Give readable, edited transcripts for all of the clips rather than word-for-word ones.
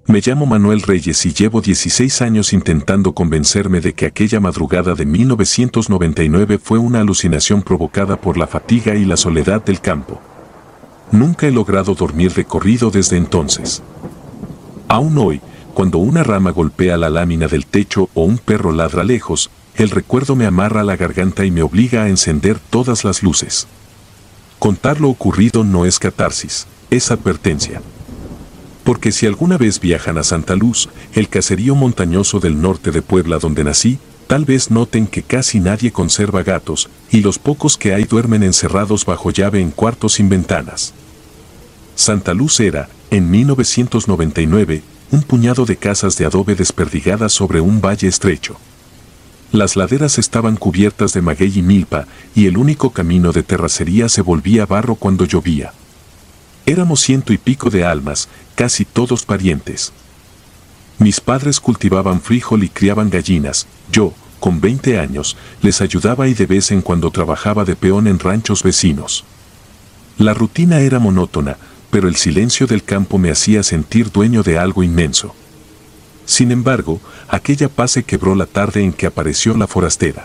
Me llamo Manuel Reyes y llevo 16 años intentando convencerme de que aquella madrugada de 1999 fue una alucinación provocada por la fatiga y la soledad del campo. Nunca he logrado dormir de corrido desde entonces. Aún hoy, cuando una rama golpea la lámina del techo o un perro ladra lejos, el recuerdo me amarra la garganta y me obliga a encender todas las luces. Contar lo ocurrido no es catarsis, es advertencia. Porque si alguna vez viajan a Santa Luz, el caserío montañoso del norte de Puebla donde nací, tal vez noten que casi nadie conserva gatos, y los pocos que hay duermen encerrados bajo llave en cuartos sin ventanas. Santa Luz era, en 1999, un puñado de casas de adobe desperdigadas sobre un valle estrecho. Las laderas estaban cubiertas de maguey y milpa, y el único camino de terracería se volvía barro cuando llovía. Éramos 100 y pico de almas, casi todos parientes. Mis padres cultivaban frijol y criaban gallinas. Yo, con 20 años, les ayudaba y de vez en cuando trabajaba de peón en ranchos vecinos. La rutina era monótona, pero el silencio del campo me hacía sentir dueño de algo inmenso. Sin embargo, aquella paz se quebró la tarde en que apareció la forastera.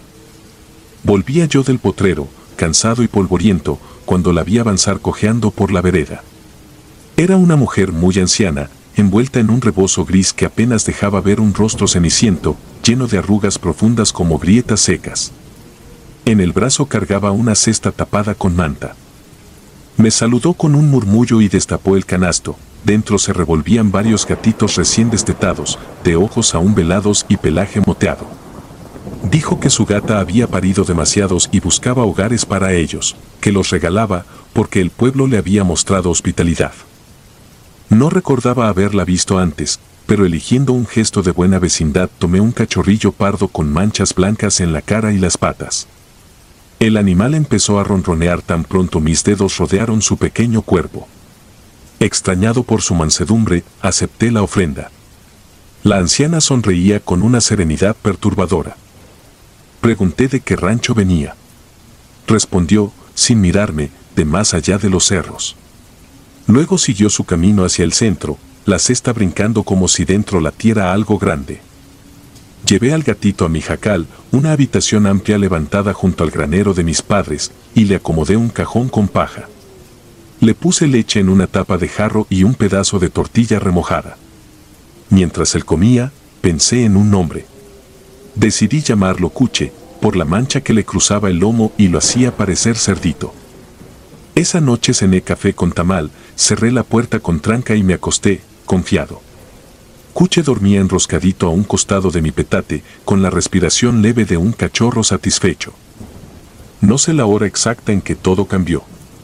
Volvía yo del potrero, cansado y polvoriento, cuando la vi avanzar cojeando por la vereda. Era una mujer muy anciana, envuelta en un rebozo gris que apenas dejaba ver un rostro ceniciento, lleno de arrugas profundas como grietas secas. En el brazo cargaba una cesta tapada con manta. Me saludó con un murmullo y destapó el canasto. Dentro se revolvían varios gatitos recién destetados, de ojos aún velados y pelaje moteado. Dijo que su gata había parido demasiados y buscaba hogares para ellos, que los regalaba porque el pueblo le había mostrado hospitalidad. No recordaba haberla visto antes, pero eligiendo un gesto de buena vecindad tomé un cachorrillo pardo con manchas blancas en la cara y las patas. El animal empezó a ronronear tan pronto mis dedos rodearon su pequeño cuerpo. Extrañado por su mansedumbre, acepté la ofrenda. La anciana sonreía con una serenidad perturbadora. Pregunté de qué rancho venía. Respondió, sin mirarme, de más allá de los cerros. Luego siguió su camino hacia el centro, la cesta brincando como si dentro latiera algo grande. Llevé al gatito a mi jacal, una habitación amplia levantada junto al granero de mis padres, y le acomodé un cajón con paja. Le puse leche en una tapa de jarro y un pedazo de tortilla remojada. Mientras él comía, pensé en un nombre. Decidí llamarlo Cuche, por la mancha que le cruzaba el lomo y lo hacía parecer cerdito. Esa noche cené café con tamal, cerré la puerta con tranca y me acosté, confiado. Cuche dormía enroscadito a un costado de mi petate, con la respiración leve de un cachorro satisfecho. No sé la hora exacta en que todo cambió.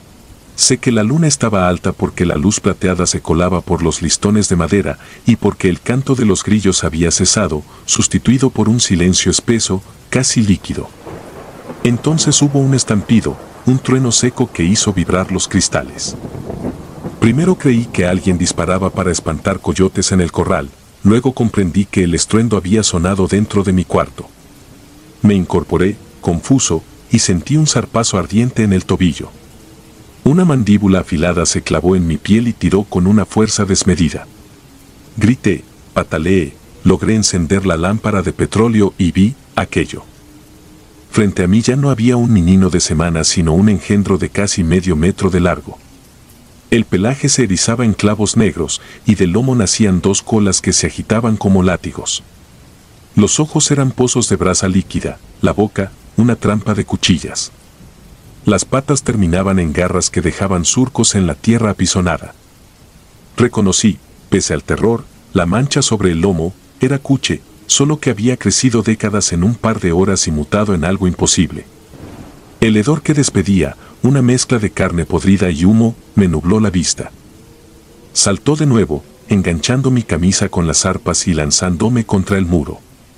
Sé que la luna estaba alta porque la luz plateada se colaba por los listones de madera y porque el canto de los grillos había cesado, sustituido por un silencio espeso, casi líquido. Entonces hubo un estampido, un trueno seco que hizo vibrar los cristales. Primero creí que alguien disparaba para espantar coyotes en el corral, luego comprendí que el estruendo había sonado dentro de mi cuarto. Me incorporé, confuso, y sentí un zarpazo ardiente en el tobillo. Una mandíbula afilada se clavó en mi piel y tiró con una fuerza desmedida. Grité, pataleé, logré encender la lámpara de petróleo y vi aquello. Frente a mí ya no había un menino de semana sino un engendro de casi medio metro de largo. El pelaje se erizaba en clavos negros y del lomo nacían dos colas que se agitaban como látigos. Los ojos eran pozos de brasa líquida, la boca, una trampa de cuchillas. Las patas terminaban en garras que dejaban surcos en la tierra apisonada. Reconocí, pese al terror, la mancha sobre el lomo, era Cuche, solo que había crecido décadas en un par de horas y mutado en algo imposible. El hedor que despedía, una mezcla de carne podrida y humo, me nubló la vista. Saltó de nuevo, enganchando mi camisa con las arpas y lanzándome contra el muro.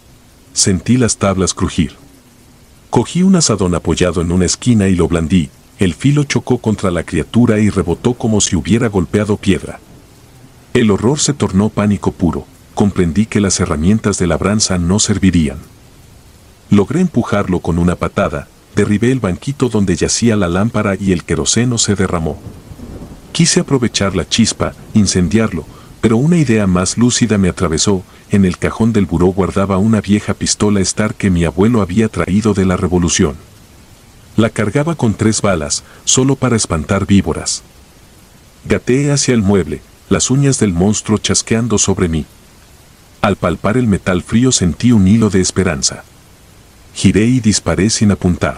Sentí las tablas crujir. Cogí un azadón apoyado en una esquina y lo blandí, el filo chocó contra la criatura y rebotó como si hubiera golpeado piedra. El horror se tornó pánico puro, comprendí que las herramientas de labranza no servirían. Logré empujarlo con una patada, derribé el banquito donde yacía la lámpara y el queroseno se derramó. Quise aprovechar la chispa, incendiarlo, Pero una idea más lúcida me atravesó. En el cajón del buró guardaba una vieja pistola Star que mi abuelo había traído de la Revolución. La cargaba con 3 balas, solo para espantar víboras. Gateé hacia el mueble, las uñas del monstruo chasqueando sobre mí. Al palpar el metal frío sentí un hilo de esperanza. Giré y disparé sin apuntar.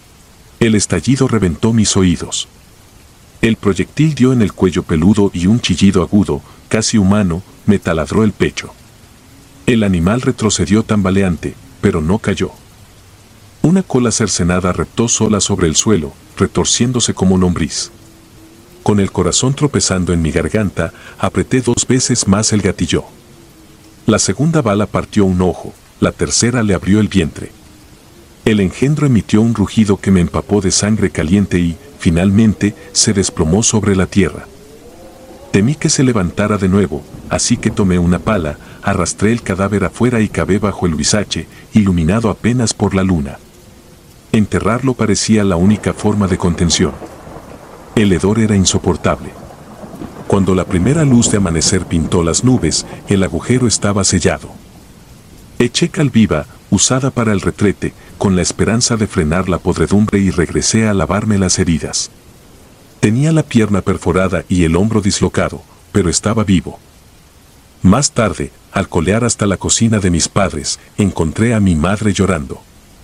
El estallido reventó mis oídos. El proyectil dio en el cuello peludo y un chillido agudo, casi humano, me taladró el pecho. El animal retrocedió tambaleante, pero no cayó. Una cola cercenada reptó sola sobre el suelo, retorciéndose como lombriz. Con el corazón tropezando en mi garganta, apreté 2 veces más el gatillo. La segunda bala partió un ojo, la tercera le abrió el vientre. El engendro emitió un rugido que me empapó de sangre caliente y, finalmente, se desplomó sobre la tierra. Temí que se levantara de nuevo, así que tomé una pala, arrastré el cadáver afuera y cavé bajo el huizache, iluminado apenas por la luna. Enterrarlo parecía la única forma de contención. El hedor era insoportable. Cuando la primera luz de amanecer pintó las nubes, el agujero estaba sellado. Eché cal viva, usada para el retrete, con la esperanza de frenar la podredumbre y regresé a lavarme las heridas. Tenía la pierna perforada y el hombro dislocado, pero estaba vivo. Más tarde, al colear hasta la cocina de mis padres, encontré a mi madre llorando.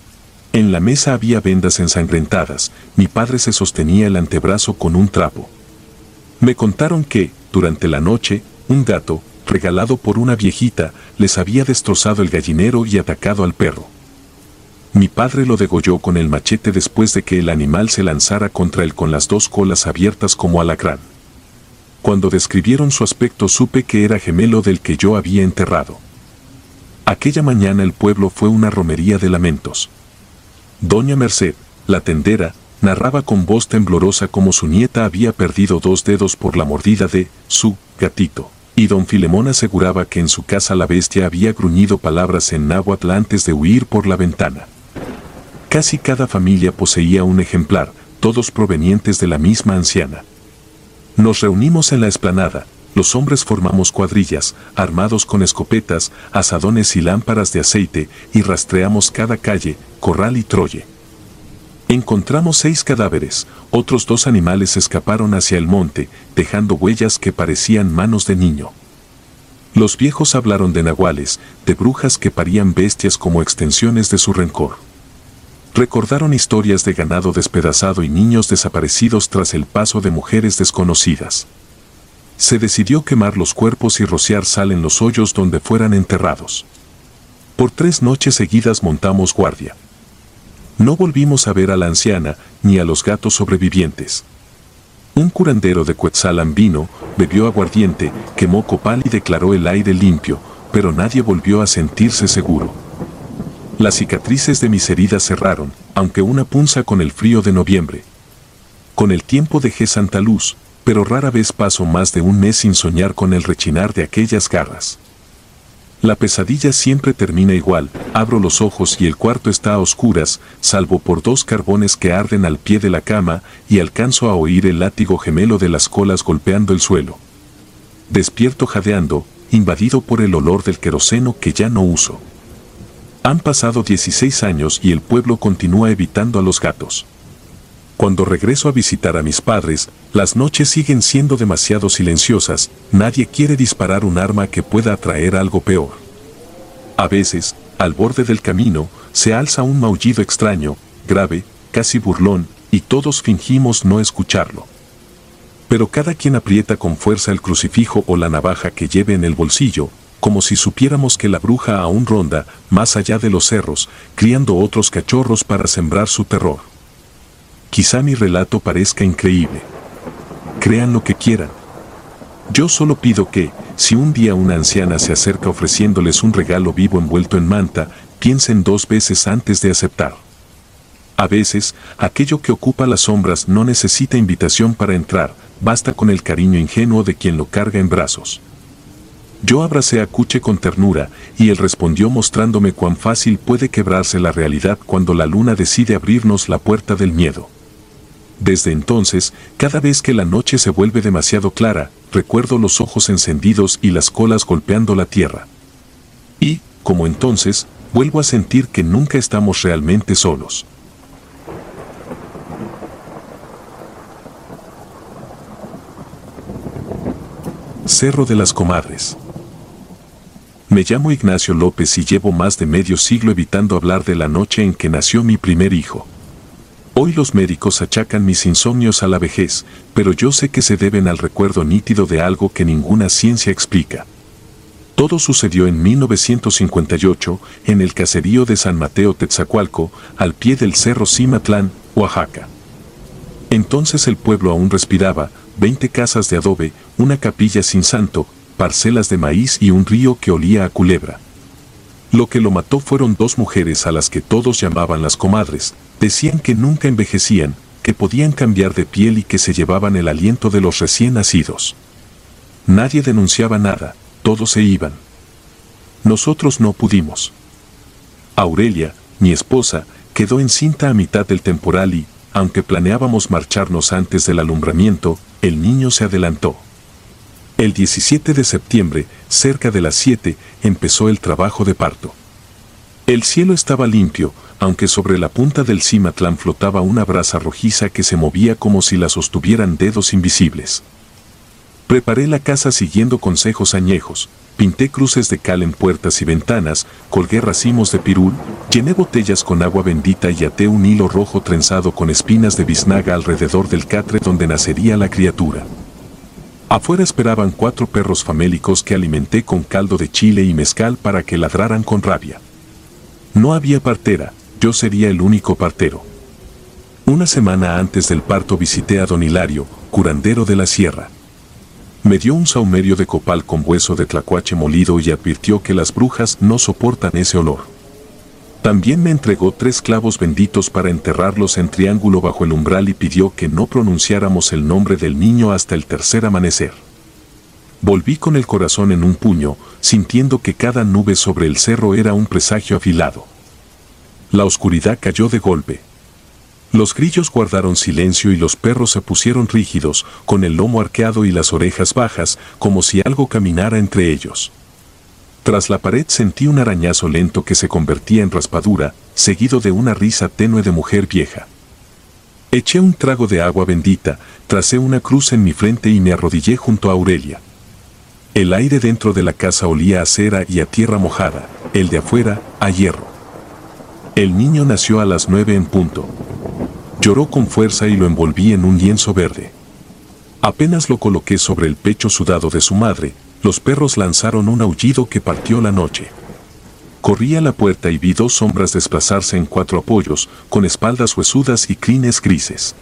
En la mesa había vendas ensangrentadas, mi padre se sostenía el antebrazo con un trapo. Me contaron que, durante la noche, un gato, regalado por una viejita, les había destrozado el gallinero y atacado al perro. Mi padre lo degolló con el machete después de que el animal se lanzara contra él con las 2 colas abiertas como alacrán. Cuando describieron su aspecto supe que era gemelo del que yo había enterrado. Aquella mañana el pueblo fue una romería de lamentos. Doña Merced, la tendera, narraba con voz temblorosa cómo su nieta había perdido 2 dedos por la mordida de su gatito, y don Filemón aseguraba que en su casa la bestia había gruñido palabras en náhuatl antes de huir por la ventana. Casi cada familia poseía un ejemplar, todos provenientes de la misma anciana. Nos reunimos en la explanada, los hombres formamos cuadrillas, armados con escopetas, azadones y lámparas de aceite, y rastreamos cada calle, corral y troye. Encontramos 6 cadáveres, otros 2 animales escaparon hacia el monte, dejando huellas que parecían manos de niño. Los viejos hablaron de nahuales, de brujas que parían bestias como extensiones de su rencor. Recordaron historias de ganado despedazado y niños desaparecidos tras el paso de mujeres desconocidas. Se decidió quemar los cuerpos y rociar sal en los hoyos donde fueran enterrados. Por 3 noches seguidas montamos guardia. No volvimos a ver a la anciana ni a los gatos sobrevivientes. Un curandero de Cuetzalan vino, bebió aguardiente, quemó copal y declaró el aire limpio, pero nadie volvió a sentirse seguro. Las cicatrices de mis heridas cerraron, aunque una punza con el frío de noviembre. Con el tiempo dejé Santa Luz, pero rara vez paso más de un mes sin soñar con el rechinar de aquellas garras. La pesadilla siempre termina igual, abro los ojos y el cuarto está a oscuras, salvo por 2 carbones que arden al pie de la cama, y alcanzo a oír el látigo gemelo de las colas golpeando el suelo. Despierto jadeando, invadido por el olor del queroseno que ya no uso. Han pasado 16 años y el pueblo continúa evitando a los gatos. Cuando regreso a visitar a mis padres, las noches siguen siendo demasiado silenciosas, nadie quiere disparar un arma que pueda atraer algo peor. A veces, al borde del camino, se alza un maullido extraño, grave, casi burlón, y todos fingimos no escucharlo. Pero cada quien aprieta con fuerza el crucifijo o la navaja que lleve en el bolsillo, como si supiéramos que la bruja aún ronda, más allá de los cerros, criando otros cachorros para sembrar su terror. Quizá mi relato parezca increíble. Crean lo que quieran. Yo solo pido que, si un día una anciana se acerca ofreciéndoles un regalo vivo envuelto en manta, piensen 2 veces antes de aceptar. A veces, aquello que ocupa las sombras no necesita invitación para entrar, basta con el cariño ingenuo de quien lo carga en brazos. Yo abracé a Cuche con ternura, y él respondió mostrándome cuán fácil puede quebrarse la realidad cuando la luna decide abrirnos la puerta del miedo. Desde entonces, cada vez que la noche se vuelve demasiado clara, recuerdo los ojos encendidos y las colas golpeando la tierra. Y, como entonces, vuelvo a sentir que nunca estamos realmente solos. Cerro de las Comadres. Me llamo Ignacio López y llevo más de medio siglo evitando hablar de la noche en que nació mi primer hijo. Hoy los médicos achacan mis insomnios a la vejez, pero yo sé que se deben al recuerdo nítido de algo que ninguna ciencia explica. Todo sucedió en 1958, en el caserío de San Mateo Tetzacualco, al pie del Cerro Cimatlán, Oaxaca. Entonces el pueblo aún respiraba, 20 casas de adobe, una capilla sin santo, parcelas de maíz y un río que olía a culebra. Lo que lo mató fueron dos mujeres a las que todos llamaban las comadres. Decían que nunca envejecían, que podían cambiar de piel y que se llevaban el aliento de los recién nacidos. Nadie denunciaba nada, todos se iban. Nosotros no pudimos. Aurelia, mi esposa, quedó encinta a mitad del temporal y, aunque planeábamos marcharnos antes del alumbramiento, el niño se adelantó. El 17 de septiembre, cerca de las 7, empezó el trabajo de parto. El cielo estaba limpio, aunque sobre la punta del Cimatlán flotaba una brasa rojiza que se movía como si la sostuvieran dedos invisibles. Preparé la casa siguiendo consejos añejos, pinté cruces de cal en puertas y ventanas, colgué racimos de pirul, llené botellas con agua bendita y até un hilo rojo trenzado con espinas de biznaga alrededor del catre donde nacería la criatura. Afuera esperaban 4 perros famélicos que alimenté con caldo de chile y mezcal para que ladraran con rabia. No había partera, yo sería el único partero. Una semana antes del parto visité a don Hilario, curandero de la sierra. Me dio un saumerio de copal con hueso de tlacuache molido y advirtió que las brujas no soportan ese olor. También me entregó 3 clavos benditos para enterrarlos en triángulo bajo el umbral y pidió que no pronunciáramos el nombre del niño hasta el tercer amanecer. Volví con el corazón en un puño, sintiendo que cada nube sobre el cerro era un presagio afilado. La oscuridad cayó de golpe. Los grillos guardaron silencio y los perros se pusieron rígidos, con el lomo arqueado y las orejas bajas, como si algo caminara entre ellos. Tras la pared sentí un arañazo lento que se convertía en raspadura, seguido de una risa tenue de mujer vieja. Eché un trago de agua bendita, tracé una cruz en mi frente y me arrodillé junto a Aurelia. El aire dentro de la casa olía a cera y a tierra mojada, el de afuera, a hierro. El niño nació a las 9 en punto. Lloró con fuerza y lo envolví en un lienzo verde. Apenas lo coloqué sobre el pecho sudado de su madre, los perros lanzaron un aullido que partió la noche. Corrí a la puerta y vi 2 sombras desplazarse en 4 apoyos, con espaldas huesudas y crines grises.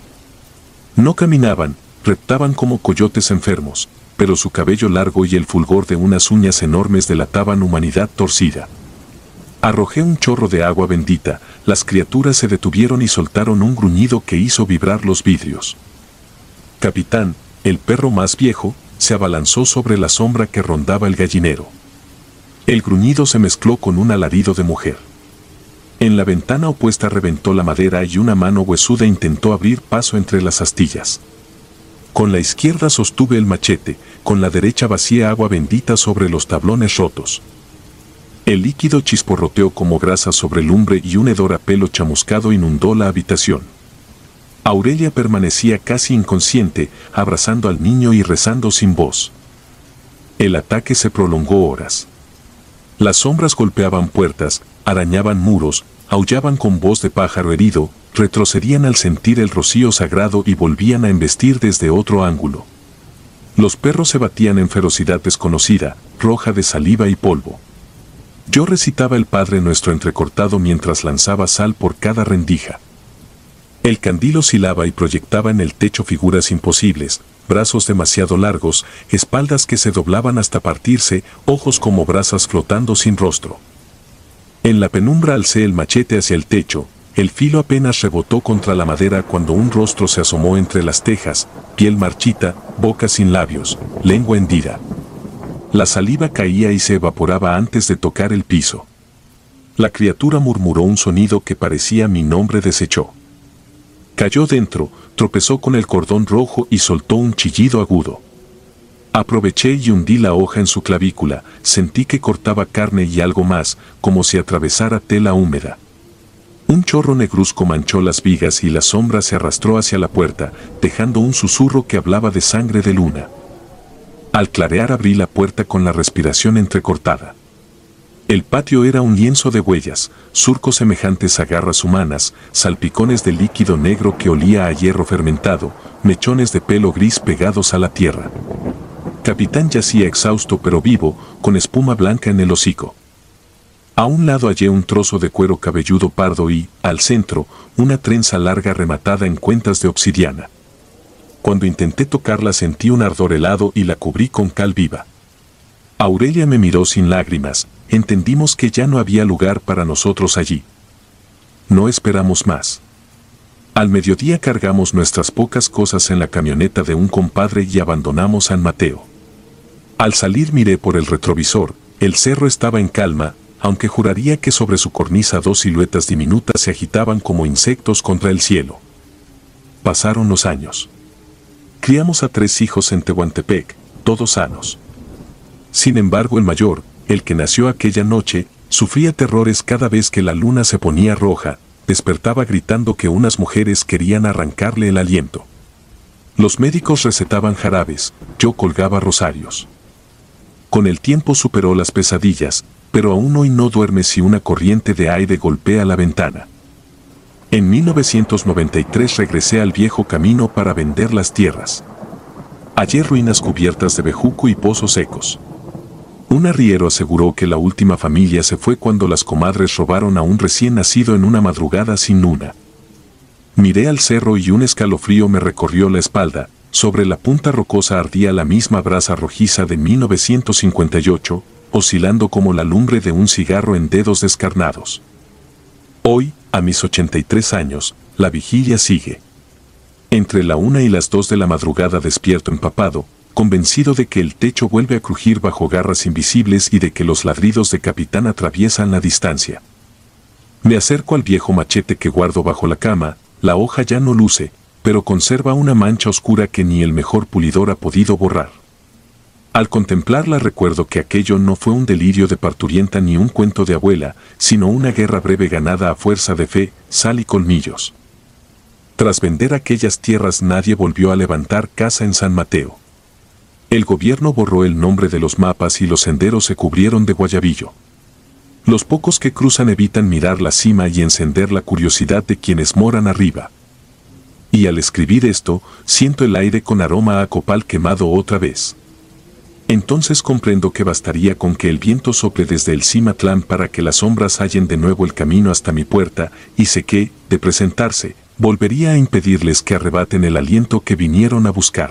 No caminaban, reptaban como coyotes enfermos, pero su cabello largo y el fulgor de unas uñas enormes delataban humanidad torcida. Arrojé un chorro de agua bendita, las criaturas se detuvieron y soltaron un gruñido que hizo vibrar los vidrios. Capitán, el perro más viejo, se abalanzó sobre la sombra que rondaba el gallinero. El gruñido se mezcló con un alarido de mujer. En la ventana opuesta reventó la madera y una mano huesuda intentó abrir paso entre las astillas. Con la izquierda sostuve el machete, con la derecha vacié agua bendita sobre los tablones rotos. El líquido chisporroteó como grasa sobre lumbre y un hedor a pelo chamuscado inundó la habitación. Aurelia permanecía casi inconsciente, abrazando al niño y rezando sin voz. El ataque se prolongó horas. Las sombras golpeaban puertas, arañaban muros, aullaban con voz de pájaro herido, retrocedían al sentir el rocío sagrado y volvían a embestir desde otro ángulo. Los perros se batían en ferocidad desconocida, roja de saliva y polvo. Yo recitaba el Padre Nuestro entrecortado mientras lanzaba sal por cada rendija. El candil oscilaba y proyectaba en el techo figuras imposibles, brazos demasiado largos, espaldas que se doblaban hasta partirse, ojos como brasas flotando sin rostro. En la penumbra alcé el machete hacia el techo, el filo apenas rebotó contra la madera cuando un rostro se asomó entre las tejas, piel marchita, boca sin labios, lengua hendida. La saliva caía y se evaporaba antes de tocar el piso. La criatura murmuró un sonido que parecía mi nombre desechó. Cayó dentro, tropezó con el cordón rojo y soltó un chillido agudo. Aproveché y hundí la hoja en su clavícula, sentí que cortaba carne y algo más, como si atravesara tela húmeda. Un chorro negruzco manchó las vigas y la sombra se arrastró hacia la puerta, dejando un susurro que hablaba de sangre de luna. Al clarear abrí la puerta con la respiración entrecortada. El patio era un lienzo de huellas, surcos semejantes a garras humanas, salpicones de líquido negro que olía a hierro fermentado, mechones de pelo gris pegados a la tierra. Capitán yacía exhausto pero vivo, con espuma blanca en el hocico. A un lado hallé un trozo de cuero cabelludo pardo y, al centro, una trenza larga rematada en cuentas de obsidiana. Cuando intenté tocarla sentí un ardor helado y la cubrí con cal viva. Aurelia me miró sin lágrimas, entendimos que ya no había lugar para nosotros allí. No esperamos más. Al mediodía cargamos nuestras pocas cosas en la camioneta de un compadre y abandonamos San Mateo. Al salir miré por el retrovisor, el cerro estaba en calma, aunque juraría que sobre su cornisa dos siluetas diminutas se agitaban como insectos contra el cielo. Pasaron los años. Criamos a 3 hijos en Tehuantepec, todos sanos. Sin embargo, el mayor, el que nació aquella noche, sufría terrores cada vez que la luna se ponía roja, despertaba gritando que unas mujeres querían arrancarle el aliento. Los médicos recetaban jarabes, yo colgaba rosarios. Con el tiempo superó las pesadillas, pero aún hoy no duerme si una corriente de aire golpea la ventana. En 1993 regresé al viejo camino para vender las tierras. Hallé ruinas cubiertas de bejuco y pozos secos. Un arriero aseguró que la última familia se fue cuando las comadres robaron a un recién nacido en una madrugada sin luna. Miré al cerro y un escalofrío me recorrió la espalda. Sobre la punta rocosa ardía la misma brasa rojiza de 1958, oscilando como la lumbre de un cigarro en dedos descarnados. Hoy, a mis 83 años, la vigilia sigue. Entre la 1 y las 2 de la madrugada despierto empapado, convencido de que el techo vuelve a crujir bajo garras invisibles y de que los ladridos de Capitán atraviesan la distancia. Me acerco al viejo machete que guardo bajo la cama, la hoja ya no luce, pero conserva una mancha oscura que ni el mejor pulidor ha podido borrar. Al contemplarla recuerdo que aquello no fue un delirio de parturienta ni un cuento de abuela, sino una guerra breve ganada a fuerza de fe, sal y colmillos. Tras vender aquellas tierras nadie volvió a levantar casa en San Mateo. El gobierno borró el nombre de los mapas y los senderos se cubrieron de guayabillo. Los pocos que cruzan evitan mirar la cima y encender la curiosidad de quienes moran arriba. Y al escribir esto, siento el aire con aroma a copal quemado otra vez. Entonces comprendo que bastaría con que el viento sople desde el Cimatlán para que las sombras hallen de nuevo el camino hasta mi puerta, y sé que, de presentarse, volvería a impedirles que arrebaten el aliento que vinieron a buscar.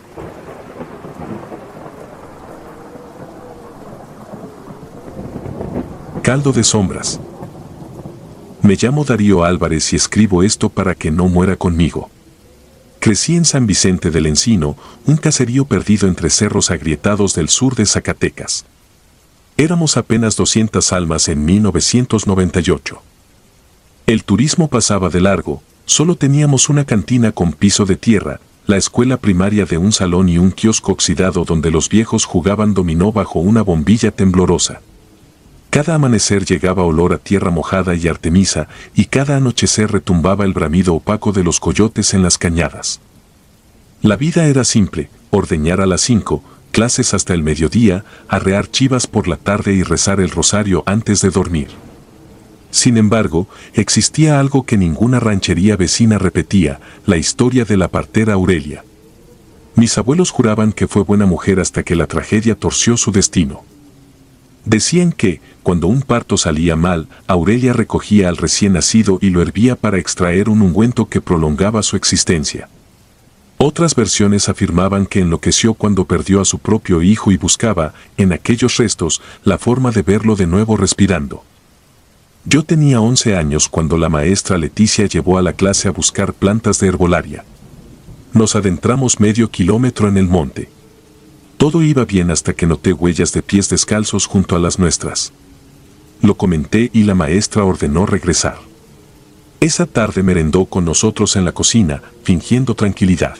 Caldo de sombras. Me llamo Darío Álvarez y escribo esto para que no muera conmigo. Crecí en San Vicente del Encino, un caserío perdido entre cerros agrietados del sur de Zacatecas. Éramos apenas 200 almas en 1998. El turismo pasaba de largo, solo teníamos una cantina con piso de tierra, la escuela primaria de un salón y un kiosco oxidado donde los viejos jugaban dominó bajo una bombilla temblorosa. Cada amanecer llegaba olor a tierra mojada y artemisa, y cada anochecer retumbaba el bramido opaco de los coyotes en las cañadas. La vida era simple: ordeñar a las 5, clases hasta el mediodía, arrear chivas por la tarde y rezar el rosario antes de dormir. Sin embargo, existía algo que ninguna ranchería vecina repetía: la historia de la partera Aurelia. Mis abuelos juraban que fue buena mujer hasta que la tragedia torció su destino. Decían que, cuando un parto salía mal, Aurelia recogía al recién nacido y lo hervía para extraer un ungüento que prolongaba su existencia. Otras versiones afirmaban que enloqueció cuando perdió a su propio hijo y buscaba, en aquellos restos, la forma de verlo de nuevo respirando. Yo tenía 11 años cuando la maestra Leticia llevó a la clase a buscar plantas de herbolaria. Nos adentramos medio kilómetro en el monte. Todo iba bien hasta que noté huellas de pies descalzos junto a las nuestras. Lo comenté y la maestra ordenó regresar. Esa tarde merendó con nosotros en la cocina, fingiendo tranquilidad.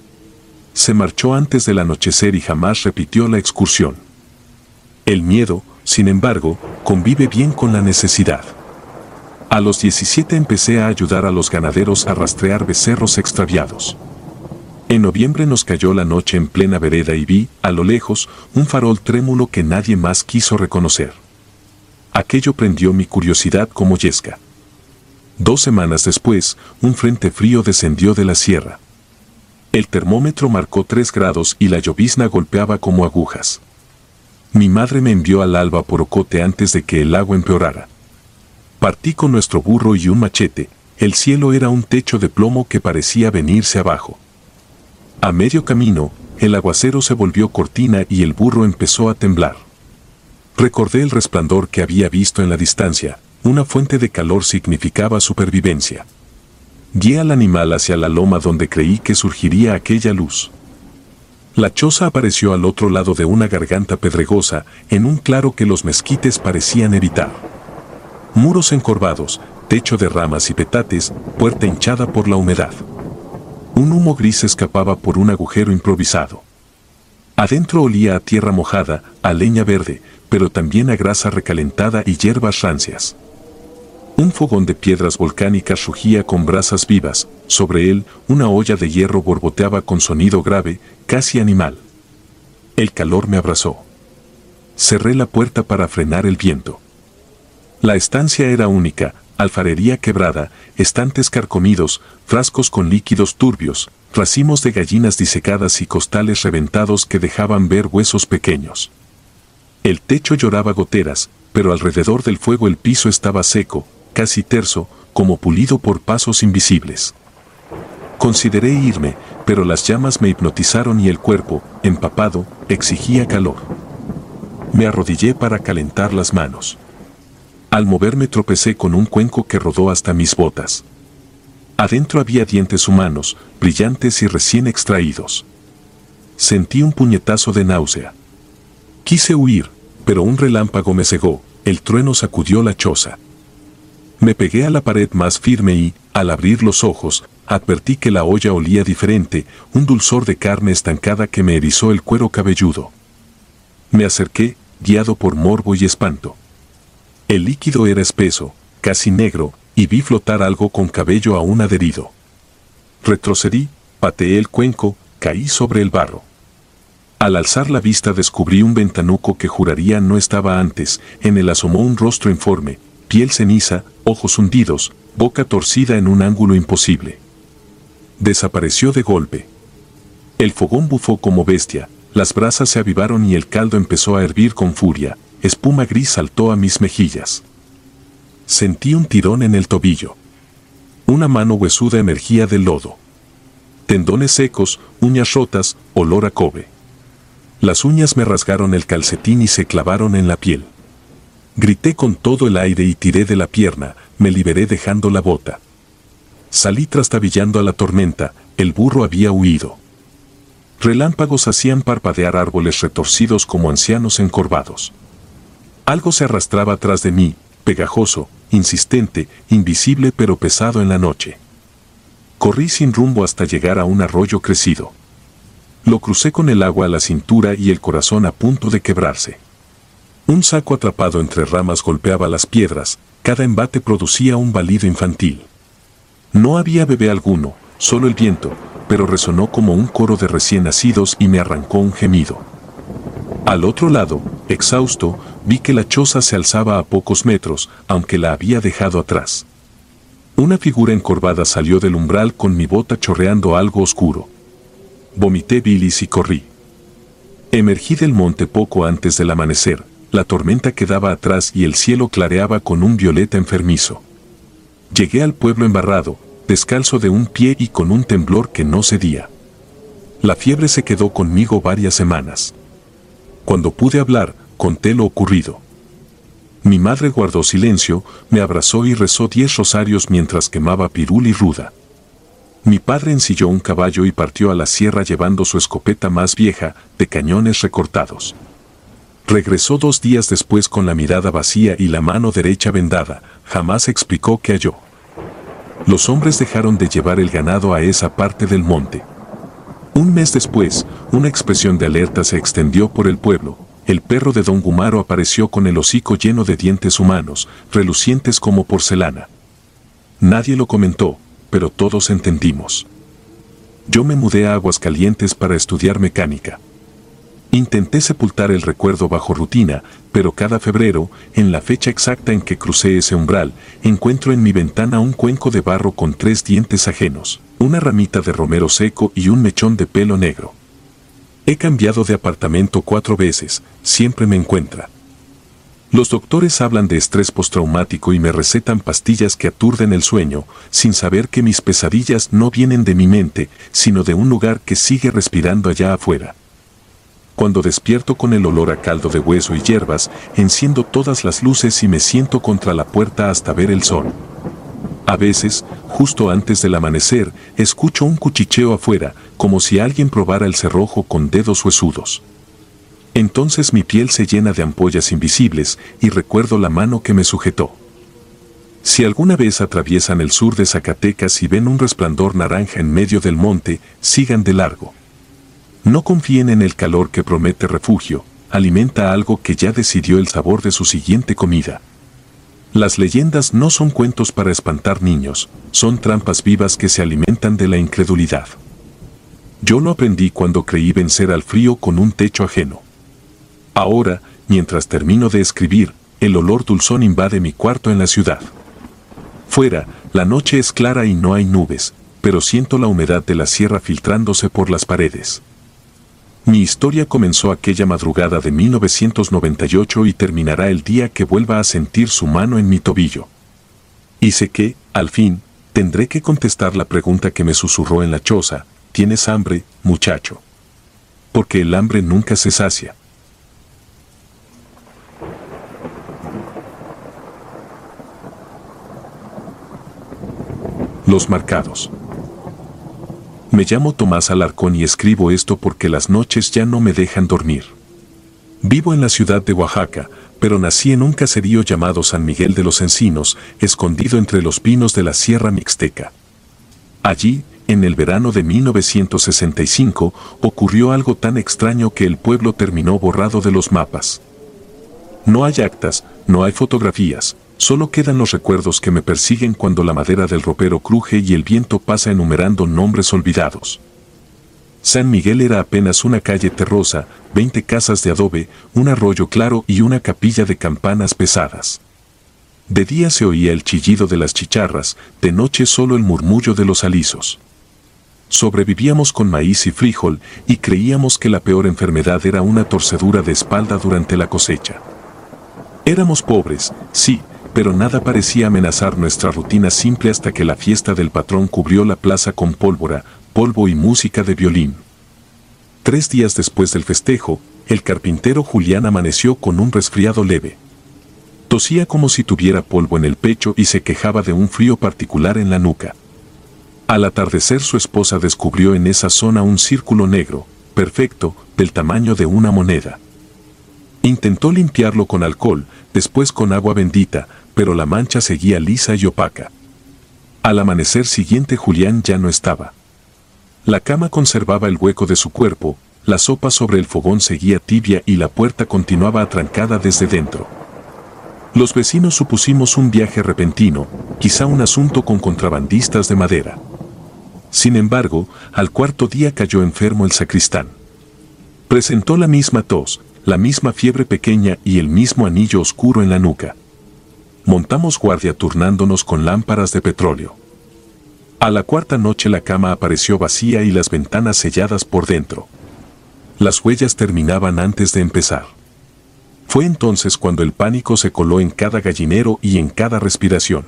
Se marchó antes del anochecer y jamás repitió la excursión. El miedo, sin embargo, convive bien con la necesidad. A los 17 empecé a ayudar a los ganaderos a rastrear becerros extraviados. En noviembre nos cayó la noche en plena vereda y vi, a lo lejos, un farol trémulo que nadie más quiso reconocer. Aquello prendió mi curiosidad como yesca. 2 semanas después, un frente frío descendió de la sierra. El termómetro marcó 3 grados y la llovizna golpeaba como agujas. Mi madre me envió al alba por ocote antes de que el agua empeorara. Partí con nuestro burro y un machete. El cielo era un techo de plomo que parecía venirse abajo. A medio camino, el aguacero se volvió cortina y el burro empezó a temblar. Recordé el resplandor que había visto en la distancia. Una fuente de calor significaba supervivencia. Guié al animal hacia la loma donde creí que surgiría aquella luz. La choza apareció al otro lado de una garganta pedregosa, en un claro que los mezquites parecían evitar. Muros encorvados, techo de ramas y petates, puerta hinchada por la humedad. Un humo gris escapaba por un agujero improvisado. Adentro olía a tierra mojada, a leña verde, pero también a grasa recalentada y hierbas rancias. Un fogón de piedras volcánicas rugía con brasas vivas, sobre él una olla de hierro borboteaba con sonido grave, casi animal. El calor me abrazó. Cerré la puerta para frenar el viento. La estancia era única, alfarería quebrada, estantes carcomidos, frascos con líquidos turbios, racimos de gallinas disecadas y costales reventados que dejaban ver huesos pequeños. El techo lloraba goteras, pero alrededor del fuego el piso estaba seco, casi terso, como pulido por pasos invisibles. Consideré irme, pero las llamas me hipnotizaron y el cuerpo, empapado, exigía calor. Me arrodillé para calentar las manos. Al moverme tropecé con un cuenco que rodó hasta mis botas. Adentro había dientes humanos, brillantes y recién extraídos. Sentí un puñetazo de náusea. Quise huir, pero un relámpago me cegó, el trueno sacudió la choza. Me pegué a la pared más firme y, al abrir los ojos, advertí que la olla olía diferente, un dulzor de carne estancada que me erizó el cuero cabelludo. Me acerqué, guiado por morbo y espanto. El líquido era espeso, casi negro, y vi flotar algo con cabello aún adherido. Retrocedí, pateé el cuenco, caí sobre el barro. Al alzar la vista descubrí un ventanuco que juraría no estaba antes, en él asomó un rostro informe, piel ceniza, ojos hundidos, boca torcida en un ángulo imposible. Desapareció de golpe. El fogón bufó como bestia, las brasas se avivaron y el caldo empezó a hervir con furia, espuma gris saltó a mis mejillas. Sentí un tirón en el tobillo. Una mano huesuda emergía del lodo. Tendones secos, uñas rotas, olor a cobre. Las uñas me rasgaron el calcetín y se clavaron en la piel. Grité con todo el aire y tiré de la pierna, me liberé dejando la bota. Salí trastabillando a la tormenta, el burro había huido. Relámpagos hacían parpadear árboles retorcidos como ancianos encorvados. Algo se arrastraba tras de mí, pegajoso, insistente, invisible pero pesado en la noche. Corrí sin rumbo hasta llegar a un arroyo crecido. Lo crucé con el agua a la cintura y el corazón a punto de quebrarse. Un saco atrapado entre ramas golpeaba las piedras, cada embate producía un balido infantil. No había bebé alguno, solo el viento, pero resonó como un coro de recién nacidos y me arrancó un gemido. Al otro lado, exhausto, vi que la choza se alzaba a pocos metros, aunque la había dejado atrás. Una figura encorvada salió del umbral con mi bota chorreando algo oscuro. Vomité bilis y corrí. Emergí del monte poco antes del amanecer, la tormenta quedaba atrás y el cielo clareaba con un violeta enfermizo. Llegué al pueblo embarrado, descalzo de un pie y con un temblor que no cedía. La fiebre se quedó conmigo varias semanas. Cuando pude hablar, conté lo ocurrido. Mi madre guardó silencio, me abrazó y rezó 10 rosarios mientras quemaba pirul y ruda. Mi padre ensilló un caballo y partió a la sierra llevando su escopeta más vieja, de cañones recortados. Regresó 2 días después con la mirada vacía y la mano derecha vendada, jamás explicó qué halló. Los hombres dejaron de llevar el ganado a esa parte del monte. Un mes después, una expresión de alerta se extendió por el pueblo. El perro de don Gumaro apareció con el hocico lleno de dientes humanos, relucientes como porcelana. Nadie lo comentó, pero todos entendimos. Yo me mudé a Aguascalientes para estudiar mecánica. Intenté sepultar el recuerdo bajo rutina, pero cada febrero, en la fecha exacta en que crucé ese umbral, encuentro en mi ventana un cuenco de barro con 3 dientes ajenos, una ramita de romero seco y un mechón de pelo negro. He cambiado de apartamento 4 veces, siempre me encuentra. Los doctores hablan de estrés postraumático y me recetan pastillas que aturden el sueño, sin saber que mis pesadillas no vienen de mi mente, sino de un lugar que sigue respirando allá afuera. Cuando despierto con el olor a caldo de hueso y hierbas, enciendo todas las luces y me siento contra la puerta hasta ver el sol. A veces, justo antes del amanecer, escucho un cuchicheo afuera, como si alguien probara el cerrojo con dedos huesudos. Entonces mi piel se llena de ampollas invisibles y recuerdo la mano que me sujetó. Si alguna vez atraviesan el sur de Zacatecas y ven un resplandor naranja en medio del monte, sigan de largo. No confíen en el calor que promete refugio, alimenta algo que ya decidió el sabor de su siguiente comida. Las leyendas no son cuentos para espantar niños, son trampas vivas que se alimentan de la incredulidad. Yo lo aprendí cuando creí vencer al frío con un techo ajeno. Ahora, mientras termino de escribir, el olor dulzón invade mi cuarto en la ciudad. Fuera, la noche es clara y no hay nubes, pero siento la humedad de la sierra filtrándose por las paredes. Mi historia comenzó aquella madrugada de 1998 y terminará el día que vuelva a sentir su mano en mi tobillo. Y sé que, al fin, tendré que contestar la pregunta que me susurró en la choza: ¿tienes hambre, muchacho? Porque el hambre nunca se sacia. Los marcados. Me llamo Tomás Alarcón y escribo esto porque las noches ya no me dejan dormir. Vivo en la ciudad de Oaxaca, pero nací en un caserío llamado San Miguel de los Encinos, escondido entre los pinos de la Sierra Mixteca. Allí, en el verano de 1965, ocurrió algo tan extraño que el pueblo terminó borrado de los mapas. No hay actas, no hay fotografías. Solo quedan los recuerdos que me persiguen cuando la madera del ropero cruje y el viento pasa enumerando nombres olvidados. San Miguel era apenas una calle terrosa, 20 casas de adobe, un arroyo claro y una capilla de campanas pesadas. De día se oía el chillido de las chicharras, de noche solo el murmullo de los alisos. Sobrevivíamos con maíz y frijol y creíamos que la peor enfermedad era una torcedura de espalda durante la cosecha. Éramos pobres, sí, pero nada parecía amenazar nuestra rutina simple hasta que la fiesta del patrón cubrió la plaza con pólvora, polvo y música de violín. 3 días después del festejo, el carpintero Julián amaneció con un resfriado leve. Tosía como si tuviera polvo en el pecho y se quejaba de un frío particular en la nuca. Al atardecer su esposa descubrió en esa zona un círculo negro, perfecto, del tamaño de una moneda. Intentó limpiarlo con alcohol, después con agua bendita, pero la mancha seguía lisa y opaca. Al amanecer siguiente Julián ya no estaba. La cama conservaba el hueco de su cuerpo, la sopa sobre el fogón seguía tibia y la puerta continuaba atrancada desde dentro. Los vecinos supusimos un viaje repentino, quizá un asunto con contrabandistas de madera. Sin embargo, al 4.º día cayó enfermo el sacristán. Presentó la misma tos, la misma fiebre pequeña y el mismo anillo oscuro en la nuca. Montamos guardia turnándonos con lámparas de petróleo. A la 4ª noche la cama apareció vacía y las ventanas selladas por dentro. Las huellas terminaban antes de empezar. Fue entonces cuando el pánico se coló en cada gallinero y en cada respiración.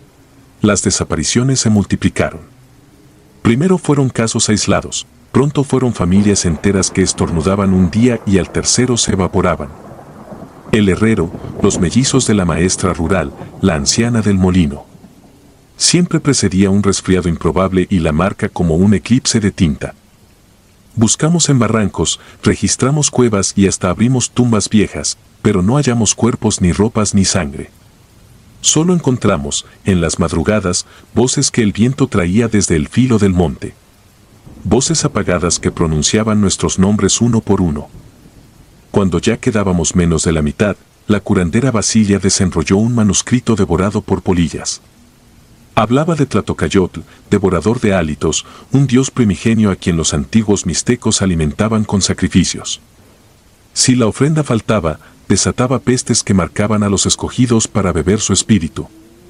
Las desapariciones se multiplicaron. Primero fueron casos aislados, pronto fueron familias enteras que estornudaban un día y al tercero se evaporaban. El herrero, los mellizos de la maestra rural, la anciana del molino. Siempre precedía un resfriado improbable y la marca como un eclipse de tinta. Buscamos en barrancos, registramos cuevas y hasta abrimos tumbas viejas, pero no hallamos cuerpos ni ropas ni sangre. Solo encontramos, en las madrugadas, voces que el viento traía desde el filo del monte. Voces apagadas que pronunciaban nuestros nombres uno por uno. Cuando ya quedábamos menos de la mitad, la curandera Basilia desenrolló un manuscrito devorado por polillas. Hablaba de Tlatocayotl, devorador de hálitos, un dios primigenio a quien los antiguos mixtecos alimentaban con sacrificios. Si la ofrenda faltaba, desataba pestes que marcaban a los escogidos para beber su espíritu.